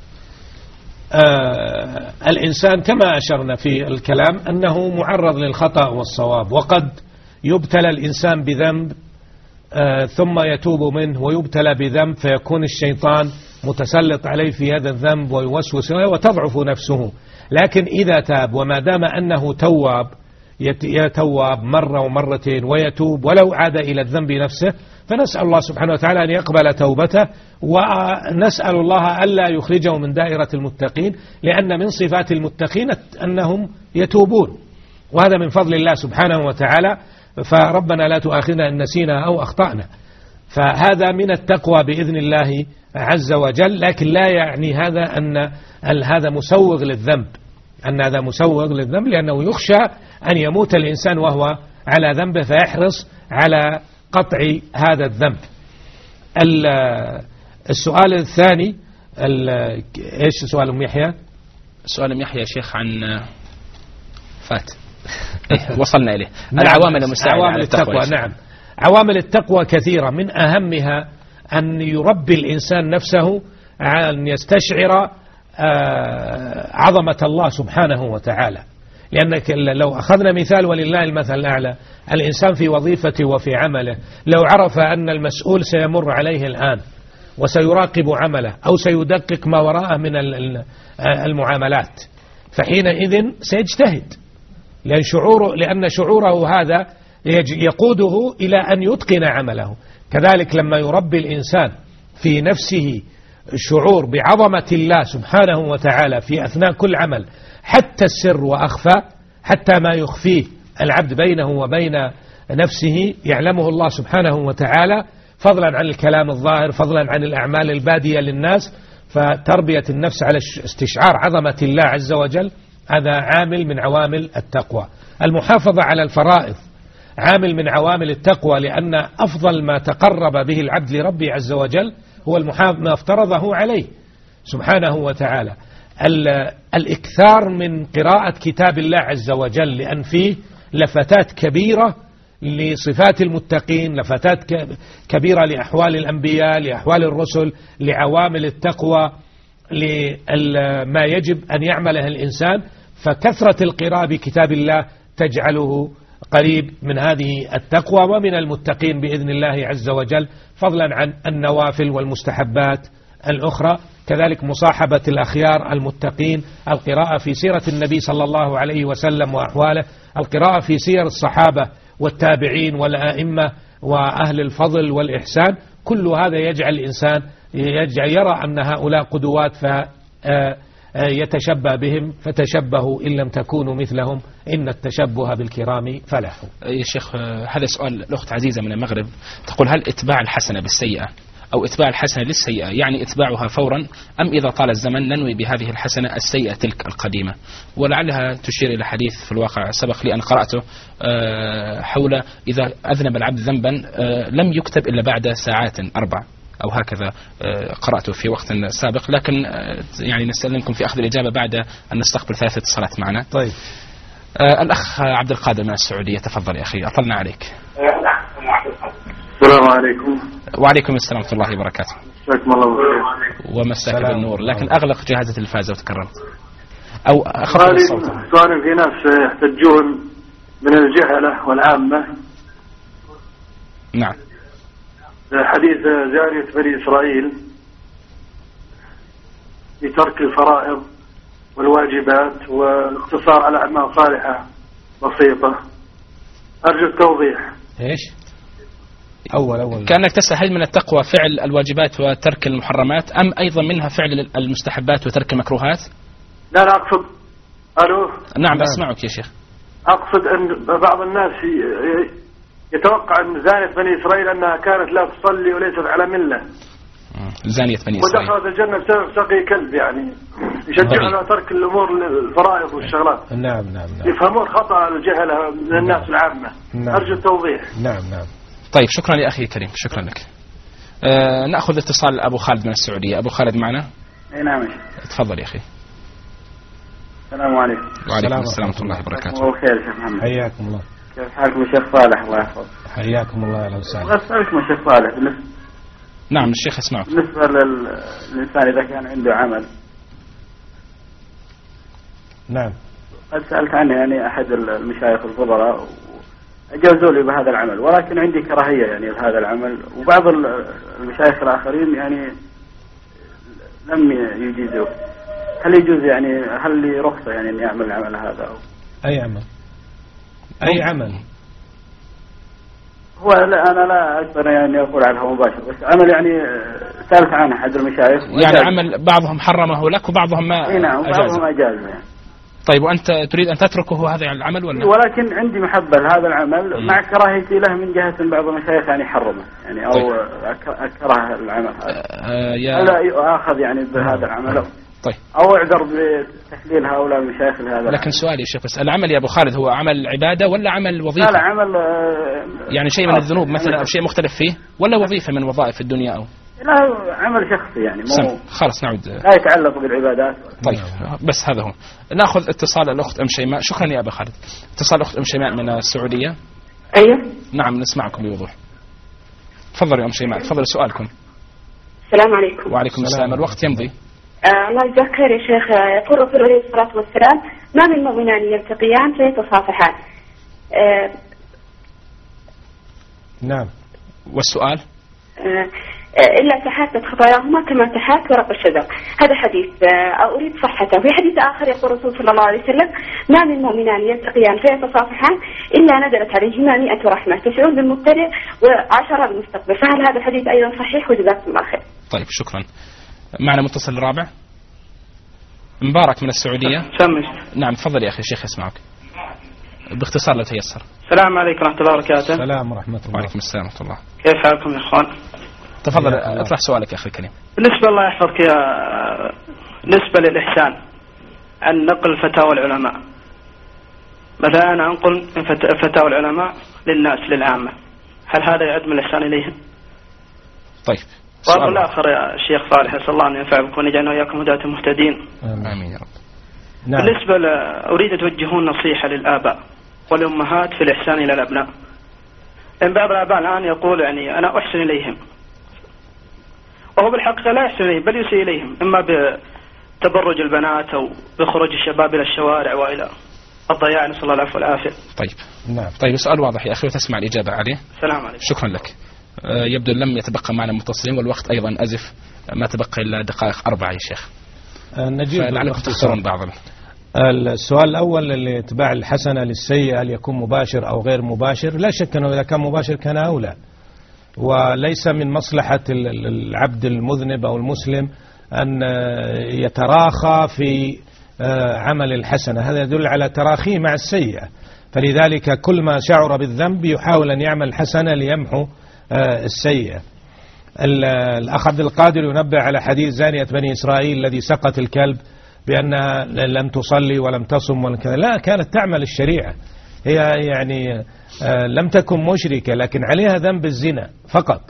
الإنسان كما أشرنا في الكلام أنه معرض للخطأ والصواب، وقد يبتلى الإنسان بذنب ثم يتوب منه، ويبتلى بذنب فيكون الشيطان متسلط عليه في هذا الذنب ويوسوس له وتضعف نفسه. لكن إذا تاب وما دام أنه تواب يتواب مرة ومرتين ويتوب ولو عاد إلى الذنب نفسه، فنسأل الله سبحانه وتعالى أن يقبل توبته، ونسأل الله ألا يخرجه من دائرة المتقين، لأن من صفات المتقين أنهم يتوبون، وهذا من فضل الله سبحانه وتعالى. فربنا لا تؤاخذنا إن نسينا أو أخطأنا، فهذا من التقوى بإذن الله عز وجل. لكن لا يعني هذا أن هذا مسوغ للذنب، لأنه يخشى أن يموت الإنسان وهو على ذنبه فيحرص على قطع هذا الذنب. السؤال الثاني إيش سؤال أم يحيى؟ سؤال أم يحيى شيخ عن فات وصلنا إليه. العوامل المساعدة على التقوى. نعم، عوامل التقوى كثيرة، من أهمها أن يربي الإنسان نفسه أن يستشعر عظمة الله سبحانه وتعالى. لأنك لو أخذنا مثال ولله المثل الأعلى، الإنسان في وظيفته وفي عمله لو عرف أن المسؤول سيمر عليه الآن وسيراقب عمله أو سيدقق ما وراءه من المعاملات، فحينئذ سيجتهد، لأن شعوره هذا يقوده إلى أن يتقن عمله. كذلك لما يربي الإنسان في نفسه الشعور بعظمة الله سبحانه وتعالى في أثناء كل عمل، حتى السر وأخفى، حتى ما يخفيه العبد بينه وبين نفسه يعلمه الله سبحانه وتعالى، فضلا عن الكلام الظاهر، فضلا عن الأعمال البادية للناس. فتربية النفس على استشعار عظمة الله عز وجل هذا عامل من عوامل التقوى. المحافظة على الفرائض عامل من عوامل التقوى، لأن أفضل ما تقرب به العبد لربه عز وجل هو ما افترضه عليه سبحانه وتعالى. الإكثار من قراءة كتاب الله عز وجل، لأن فيه لفتات كبيرة لصفات المتقين، لفتات كبيرة لأحوال الأنبياء، لأحوال الرسل، لعوامل التقوى، لما يجب أن يعمله الإنسان. فكثرة القراءة بكتاب الله تجعله قريب من هذه التقوى ومن المتقين بإذن الله عز وجل، فضلا عن النوافل والمستحبات الأخرى. كذلك مصاحبة الأخيار المتقين، القراءة في سيرة النبي صلى الله عليه وسلم وأحواله، القراءة في سير الصحابة والتابعين والأئمة وأهل الفضل والإحسان. كل هذا يجعل الإنسان يرى أن هؤلاء قدوات فيتشبه بهم، فتشبهوا إن لم تكونوا مثلهم إن التشبه بالكرام فلاح. يا شيخ هذا سؤال الأخت عزيزة من المغرب تقول: هل إتباع الحسنة بالسيئة أو إتباع الحسنة للسيئة، يعني إتباعها فورا، أم إذا طال الزمن ننوي بهذه الحسنة السيئة تلك القديمة؟ ولعلها تشير إلى حديث في الواقع سبق لي أن قرأته حول إذا أذنب العبد ذنبا لم يكتب إلا بعد ساعات 4 أو هكذا قرأته في وقت سابق، لكن يعني نستأذنكم في أخذ الإجابة بعد أن نستقبل 3 اتصالات معنا. طيب. الأخ عبد القادر من السعودية، تفضل يا أخي، أطلنا عليك. السلام عليكم. وعليكم السلام ورحمة الله وبركاته. مساكم الله بالخير. ومساك بالنور، لكن أغلق جهاز التلفاز وتكرمت أو أخفض الصوت. سؤال، في ناس يحتجون من الجهلة والعامة نعم حديث جارية بني إسرائيل بترك الفرائض والواجبات والاقتصار على أعمال صالحة بسيطة. أرجو التوضيح. إيش؟ أول كأنك تسأل هل من التقوى فعل الواجبات وترك المحرمات، أم أيضا منها فعل المستحبات وترك المكروهات؟ لا أقصد. ألو. نعم أسمعك يا شيخ. أقصد أن بعض الناس يتوقع أن زانية بني إسرائيل أنها كانت لا تصلي وليست على ملة. زانية بني إسرائيل ودخلت الجنة بسبب سقي كلب، يعني يشجع على ترك الأمور الفرائض والشغلات. نعم. يفهمون خطأ الجهلة من الناس العامة. أرجو التوضيح. نعم. طيب شكرا يا أخي الكريم، شكرا لك. نأخذ اتصال أبو خالد من السعودية. أبو خالد معنا؟ أي نعم. تفضل يا أخي. السلام عليكم. وعليكم السلام ورحمة الله وبركاته. الله خير شيخ محمد. حياكم الله. كيف حالكم يا شيخ صالح؟ الله يحفظك. حياكم الله. أهلا وسهلا. أسألكم يا شيخ صالح، نعم الشيخ اسمعك. بالنسبة للإنسان إذا كان عنده عمل. نعم. قد سألت عنه يعني أحد المشايخ الفضلاء أجازوا لي بهذا العمل، ولكن عندي كراهية يعني لهذا العمل، وبعض المشايخ الآخرين يعني لم يجيزوه. هل يجوز يعني، هل لي رخصة يعني أن يعمل العمل هذا أو؟ أي عمل؟ أي عمل؟ هو أنا لا أقدر يعني أقول عنه مباشر، بس عمل يعني سألت عنه أحد المشايخ يعني عمل بعضهم حرمه لك وبعضهم ما أجازه. نعم بعضهم أجازه يعني. طيب وأنت تريد أن تتركه هذا العمل ولا؟ ولكن عندي محبة لهذا العمل مع كراهيتي له من جهة بعض المشايخ يعني حرمه يعني أو طيب. أكره العمل هذا. لا يؤاخذ يعني بهذا العمل. طيب. أو اعذر بتحليل هؤلاء المشايخ لهذا. لكن سؤالي يا شيخ، بس العمل يا أبو خالد هو عمل عبادة ولا عمل وظيفة؟ لا عمل يعني شيء من الذنوب مثلا أو شيء مختلف فيه، ولا وظيفة من وظائف الدنيا أو؟ لا عمل شخصي يعني خلاص نعود. لا يتعلق بالعبادات. طيب بس هذا هو. نأخذ اتصال الأخت أم شيماء. شكرا يا أبا خالد. اتصال الأخت أم شيماء من السعودية. أيوه نعم نسمعكم بوضوح. تفضلوا يا أم شيماء، تفضلوا سؤالكم. السلام عليكم. وعليكم السلام. الوقت يمضي. الله يجزاك خير يا شيخ. يقول الرسول عليه الصلاة والسلام: ما من مؤمنان يلتقيان فيتصافحان. نعم. والسؤال؟ إلا تحاتت خطاياهما كما تحات ورق الشجر. هذا حديث أريد صحته. في حديث آخر يقول الرسول صلى الله عليه وسلم: ما من مؤمنان يلتقيان فيتصافحان إلا نزلت عليهما 100 رحمة، 90 بالمبتدئ و10 بالمستقبل. فهل هذا الحديث أيضا صحيح؟ وجزاكم الله خير. طيب شكرا. معنا متصل الرابع مبارك من السعودية. سمش. نعم تفضل يا أخي الشيخ يسمعك باختصار لو تيسر. السلام عليكم ورحمة الله وبركاته. السلام ورحمة الله. وعليكم السلام ورحمة الله. كيف حالكم يا إخوان؟ تفضل اطرح سؤالك يا أخي الكريم. بالنسبة الله يحفظك يا بالنسبة للإحسان عن نقل فتاوى العلماء، مثلا أنا أنقل فتاوى العلماء للناس للعامة، هل هذا يعد من الإحسان إليهم؟ طيب. والأمر الآخر يا شيخ صالح، أسأل الله أن ينفع بكم ويجعلنا وإياكم هداة مهتدين. آمين يا رب. نعم. بالنسبة أريد توجهون نصيحة للآباء والأمهات في الإحسان إلى الأبناء. إن بعض الآباء الآن يقول يعني أنا أحسن إليهم، وهو بالحقيقة لا يحسن إليهم بل يسيء إليهم، إما بتبرج البنات أو بخروج الشباب إلى الشوارع وإلى الضياع، نسأل الله العفو والعافية. طيب. نعم. طيب سؤال واضح يا أخي وتسمع الإجابة عليه. السلام عليكم. شكرا لك. يبدو لم يتبقى معنا متصلين والوقت أيضا أزف، ما تبقى إلا دقائق 4 يا شيخ. نجيب لعلكم تخسرون بعض. السؤال الأول اللي اتباع الحسنة للسيئة هل يكون مباشر أو غير مباشر؟ لا شك أنه إذا كان مباشر كان أولى، وليس من مصلحة العبد المذنب أو المسلم أن يتراخى في عمل الحسنة، هذا يدل على تراخيه مع السيئة، فلذلك كل ما شعر بالذنب يحاول أن يعمل حسنة ليمحو السيئة. الأخ عبد القادر ينبه على حديث زانية بني إسرائيل الذي سقط الكلب بأنها لم تصلي ولم تصم ولا كذا. لا، كانت تعمل الشريعة، هي يعني لم تكن مشركة لكن عليها ذنب الزنا فقط،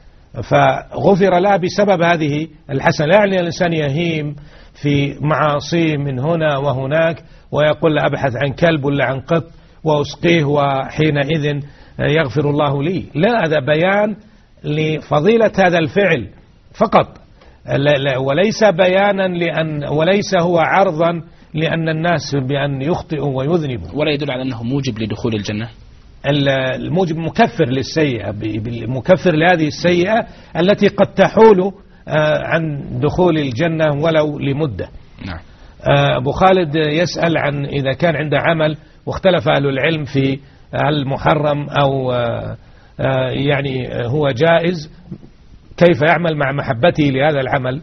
فغفر لها بسبب هذه الحسنة. لا يعني الإنسان يهيم في معاصي من هنا وهناك ويقول أبحث عن كلب ولا عن قط وأسقيه وحينئذ يغفر الله لي. لا، هذا بيان لفضيلة هذا الفعل فقط، وليس بيانا وليس هو عرضا لأن الناس بأن يخطئوا ويذنبوا، ولا يدل على أنه موجب لدخول الجنة. الموجب مكفر للسيئة، مكفر لهذه السيئة التي قد تحول عن دخول الجنة ولو لمدة. نعم. أبو خالد يسأل عن إذا كان عنده عمل واختلف أهل العلم في هل محرم أو يعني هو جائز، كيف يعمل مع محبته لهذا العمل؟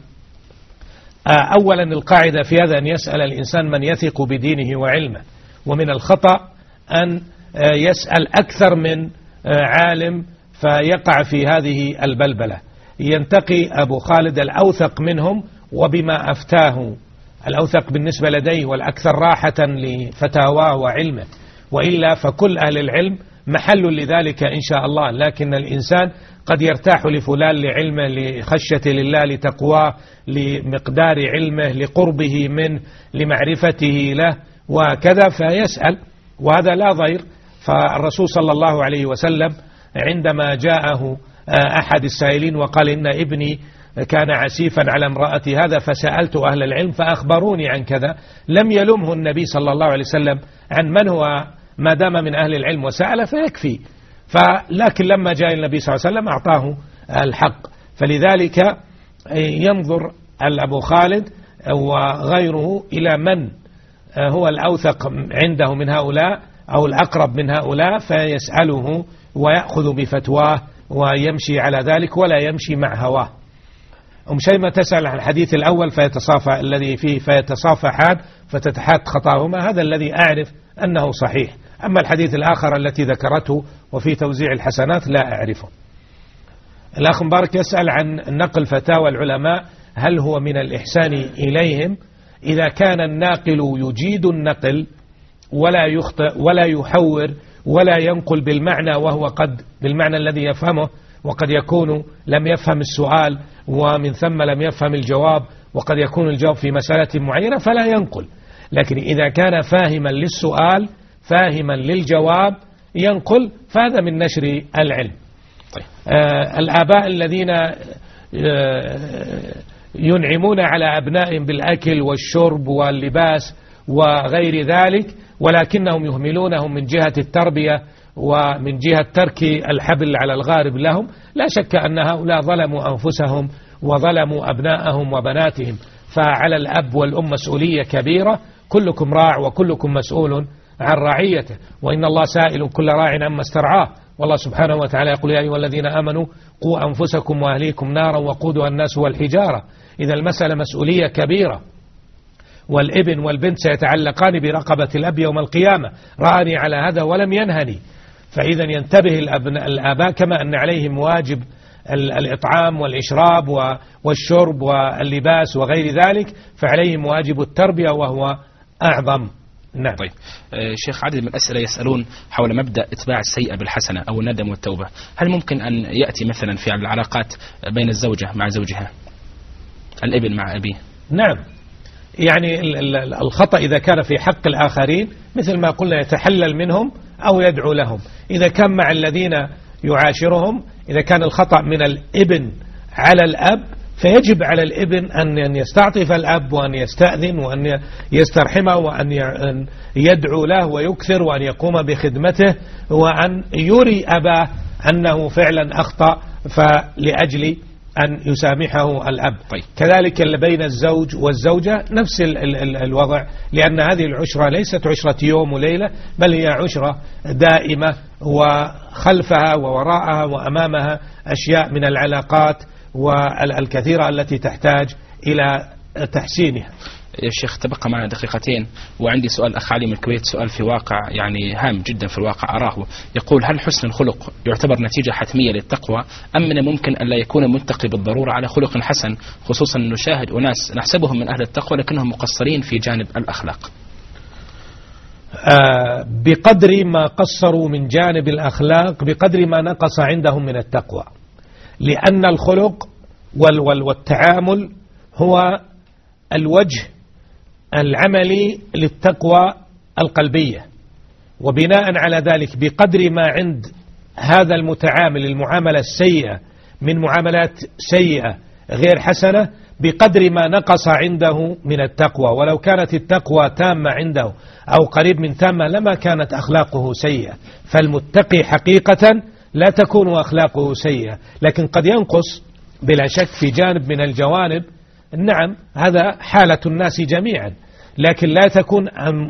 أولا القاعدة في هذا أن يسأل الإنسان من يثق بدينه وعلمه، ومن الخطأ أن يسأل أكثر من عالم فيقع في هذه البلبلة. ينتقي أبو خالد الأوثق منهم وبما أفتاه، الأوثق بالنسبة لديه والأكثر راحة لفتاواه وعلمه، وإلا فكل أهل العلم محل لذلك إن شاء الله. لكن الإنسان قد يرتاح لفلان لعلمه، لخشية لله، لتقواه، لمقدار علمه، لقربه منه، لمعرفته له وكذا، فيسأل، وهذا لا ضير. فالرسول صلى الله عليه وسلم عندما جاءه أحد السائلين وقال إن ابني كان عسيفا على امرأتي هذا فسألت أهل العلم فأخبروني عن كذا، لم يلمه النبي صلى الله عليه وسلم عن من هو ما دام من أهل العلم وسأل فيكفي. لكن لما جاء النبي صلى الله عليه وسلم أعطاه الحق. فلذلك ينظر أبو خالد وغيره إلى من هو الأوثق عنده من هؤلاء أو الأقرب من هؤلاء فيسأله ويأخذ بفتواه ويمشي على ذلك ولا يمشي مع هواه. شيمة تسأل عن الحديث الأول فيتصافى الذي فيه فيتصافحان فتتحات خطاهما، هذا الذي أعرف أنه صحيح. أما الحديث الآخر التي ذكرته وفي توزيع الحسنات لا أعرفه. الأخ مبارك يسأل عن نقل فتاوى العلماء، هل هو من الإحسان إليهم؟ إذا كان الناقل يجيد النقل ولا يخطئ ولا يحور ولا ينقل بالمعنى وهو قد بالمعنى الذي يفهمه، وقد يكون لم يفهم السؤال ومن ثم لم يفهم الجواب، وقد يكون الجواب في مسألة معينة فلا ينقل. لكن إذا كان فاهما للسؤال فاهما للجواب ينقل، فهذا من نشر العلم. طيب. الآباء الذين ينعمون على أبنائهم بالأكل والشرب واللباس وغير ذلك ولكنهم يهملونهم من جهة التربية ومن جهة ترك الحبل على الغارب لهم، لا شك أن هؤلاء ظلموا أنفسهم وظلموا أبنائهم وبناتهم. فعلى الأب والأم مسؤولية كبيرة، كلكم راع وكلكم مسؤول عن رعيته، وإن الله سائل كل راع عما استرعاه. والله سبحانه وتعالى يقول يا أيها الذين آمنوا قوا أنفسكم وأهليكم نارا وقودها الناس والحجارة. إذا المسألة مسؤولية كبيرة، والابن والبنت سيتعلقان برقبة الأب يوم القيامة، رآني على هذا ولم ينهني. فإذا ينتبه الآباء كما أن عليهم واجب الإطعام والإشراب والشرب واللباس وغير ذلك، فعليهم واجب التربية وهو أعظم. نعم. طيب شيخ، عدد من الأسئلة يسألون حول مبدأ إتباع السيئة بالحسنة أو الندم والتوبة. هل ممكن أن يأتي مثلا في العلاقات بين الزوجة مع زوجها، الابن مع أبيه؟ نعم، يعني الخطأ إذا كان في حق الآخرين مثل ما قلنا يتحلل منهم أو يدعو لهم. إذا كان مع الذين يعاشرهم، إذا كان الخطأ من الابن على الأب فيجب على الابن أن يستعطف الأب وأن يستأذن وأن يسترحمه وأن يدعو له ويكثر وأن يقوم بخدمته وأن يري أباه أنه فعلا أخطأ فلأجل أن يسامحه الأب. طيب. كذلك اللي بين الزوج والزوجة نفس الوضع، لأن هذه العشرة ليست عشرة يوم وليلة، بل هي عشرة دائمة، وخلفها ووراءها وأمامها أشياء من العلاقات والكثيرة التي تحتاج إلى تحسينها. يا شيخ تبقى معنا دقيقتين، وعندي سؤال أخ علي من الكويت، سؤال في واقع يعني هام جدا في الواقع أراه. يقول: هل حسن الخلق يعتبر نتيجة حتمية للتقوى، أم من الممكن أن لا يكون متقي بالضرورة على خلق حسن، خصوصا نشاهد أناس نحسبهم من أهل التقوى لكنهم مقصرين في جانب الأخلاق؟ بقدر ما قصروا من جانب الأخلاق بقدر ما نقص عندهم من التقوى، لأن الخلق والتعامل هو الوجه العملي للتقوى القلبية، وبناء على ذلك بقدر ما عند هذا المتعامل المعاملة السيئة من معاملات سيئة غير حسنة بقدر ما نقص عنده من التقوى. ولو كانت التقوى تامة عنده أو قريب من تامة لما كانت أخلاقه سيئة. فالمتقي حقيقة لا تكون أخلاقه سيئة، لكن قد ينقص بلا شك في جانب من الجوانب. نعم هذا حالة الناس جميعا، لكن لا تكون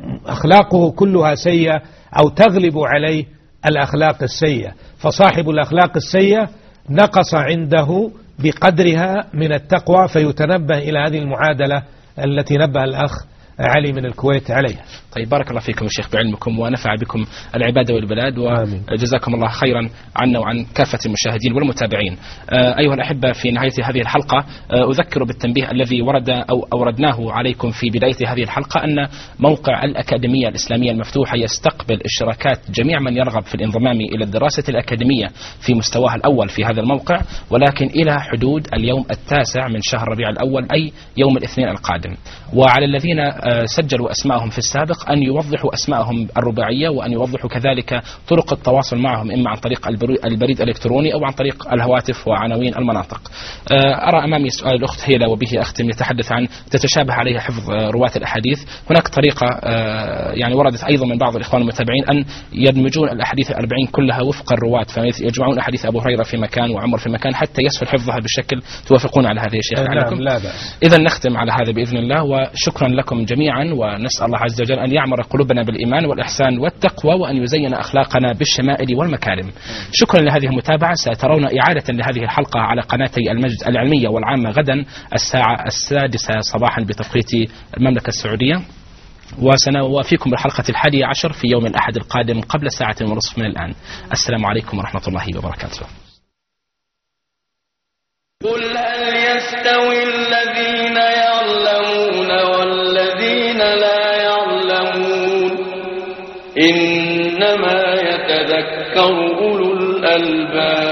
أخلاقه كلها سيئة أو تغلب عليه الأخلاق السيئة. فصاحب الأخلاق السيئة نقص عنده بقدرها من التقوى، فيتنبه إلى هذه المعادلة التي نبه الأخ علي من الكويت عليها. طيب بارك الله فيكم الشيخ بعلمكم، ونفع بكم العبادة والبلاد، وجزاكم الله خيرا عنا وعن كافة المشاهدين والمتابعين. أيها الأحبة، في نهاية هذه الحلقة أذكر بالتنبيه الذي ورد أو أوردناه عليكم في بداية هذه الحلقة، أن موقع الأكاديمية الإسلامية المفتوحة يستقبل اشتراكات جميع من يرغب في الانضمام إلى الدراسة الأكاديمية في مستواها الأول في هذا الموقع، ولكن إلى حدود اليوم 9 من شهر ربيع الأول، أي يوم الاثنين القادم. وعلى الذين سجلوا أسماءهم في السابق أن يوضحوا أسماءهم الرباعية، وأن يوضحوا كذلك طرق التواصل معهم، إما عن طريق البريد الإلكتروني أو عن طريق الهواتف وعناوين المناطق. أرى أمامي سؤال الأخت هيلة وبه أختم، يتحدث عن تتشابه عليها حفظ رواة الأحاديث. هناك طريقة يعني وردت أيضا من بعض الإخوان المتابعين أن يدمجون الأحاديث 40 كلها وفق الرواة، فيجمعون أحاديث أبو هريرة في مكان وعمر في مكان حتى يسهل حفظها بالشكل. توافقون على هذا يا شيخ؟ نعم لا بأس. إذا نختم على هذا بإذن الله، وشكرا لكم جميعا، ونسأل الله عز وجل أن يعمر قلوبنا بالإيمان والإحسان والتقوى، وأن يزين أخلاقنا بالشمائل والمكارم. شكرا لهذه المتابعة. سترون إعادة لهذه الحلقة على قناتي المجد العلمية والعامة غدا الساعة 6 صباحا بتوقيت المملكة السعودية، وسنوافيكم بالحلقة 11 في يوم الأحد القادم قبل ساعة ونصف من الآن. السلام عليكم ورحمة الله وبركاته. قل هل يستوي الذين يعلمون والذين لا يعلمون، إنما يتذكر أولو الألباب.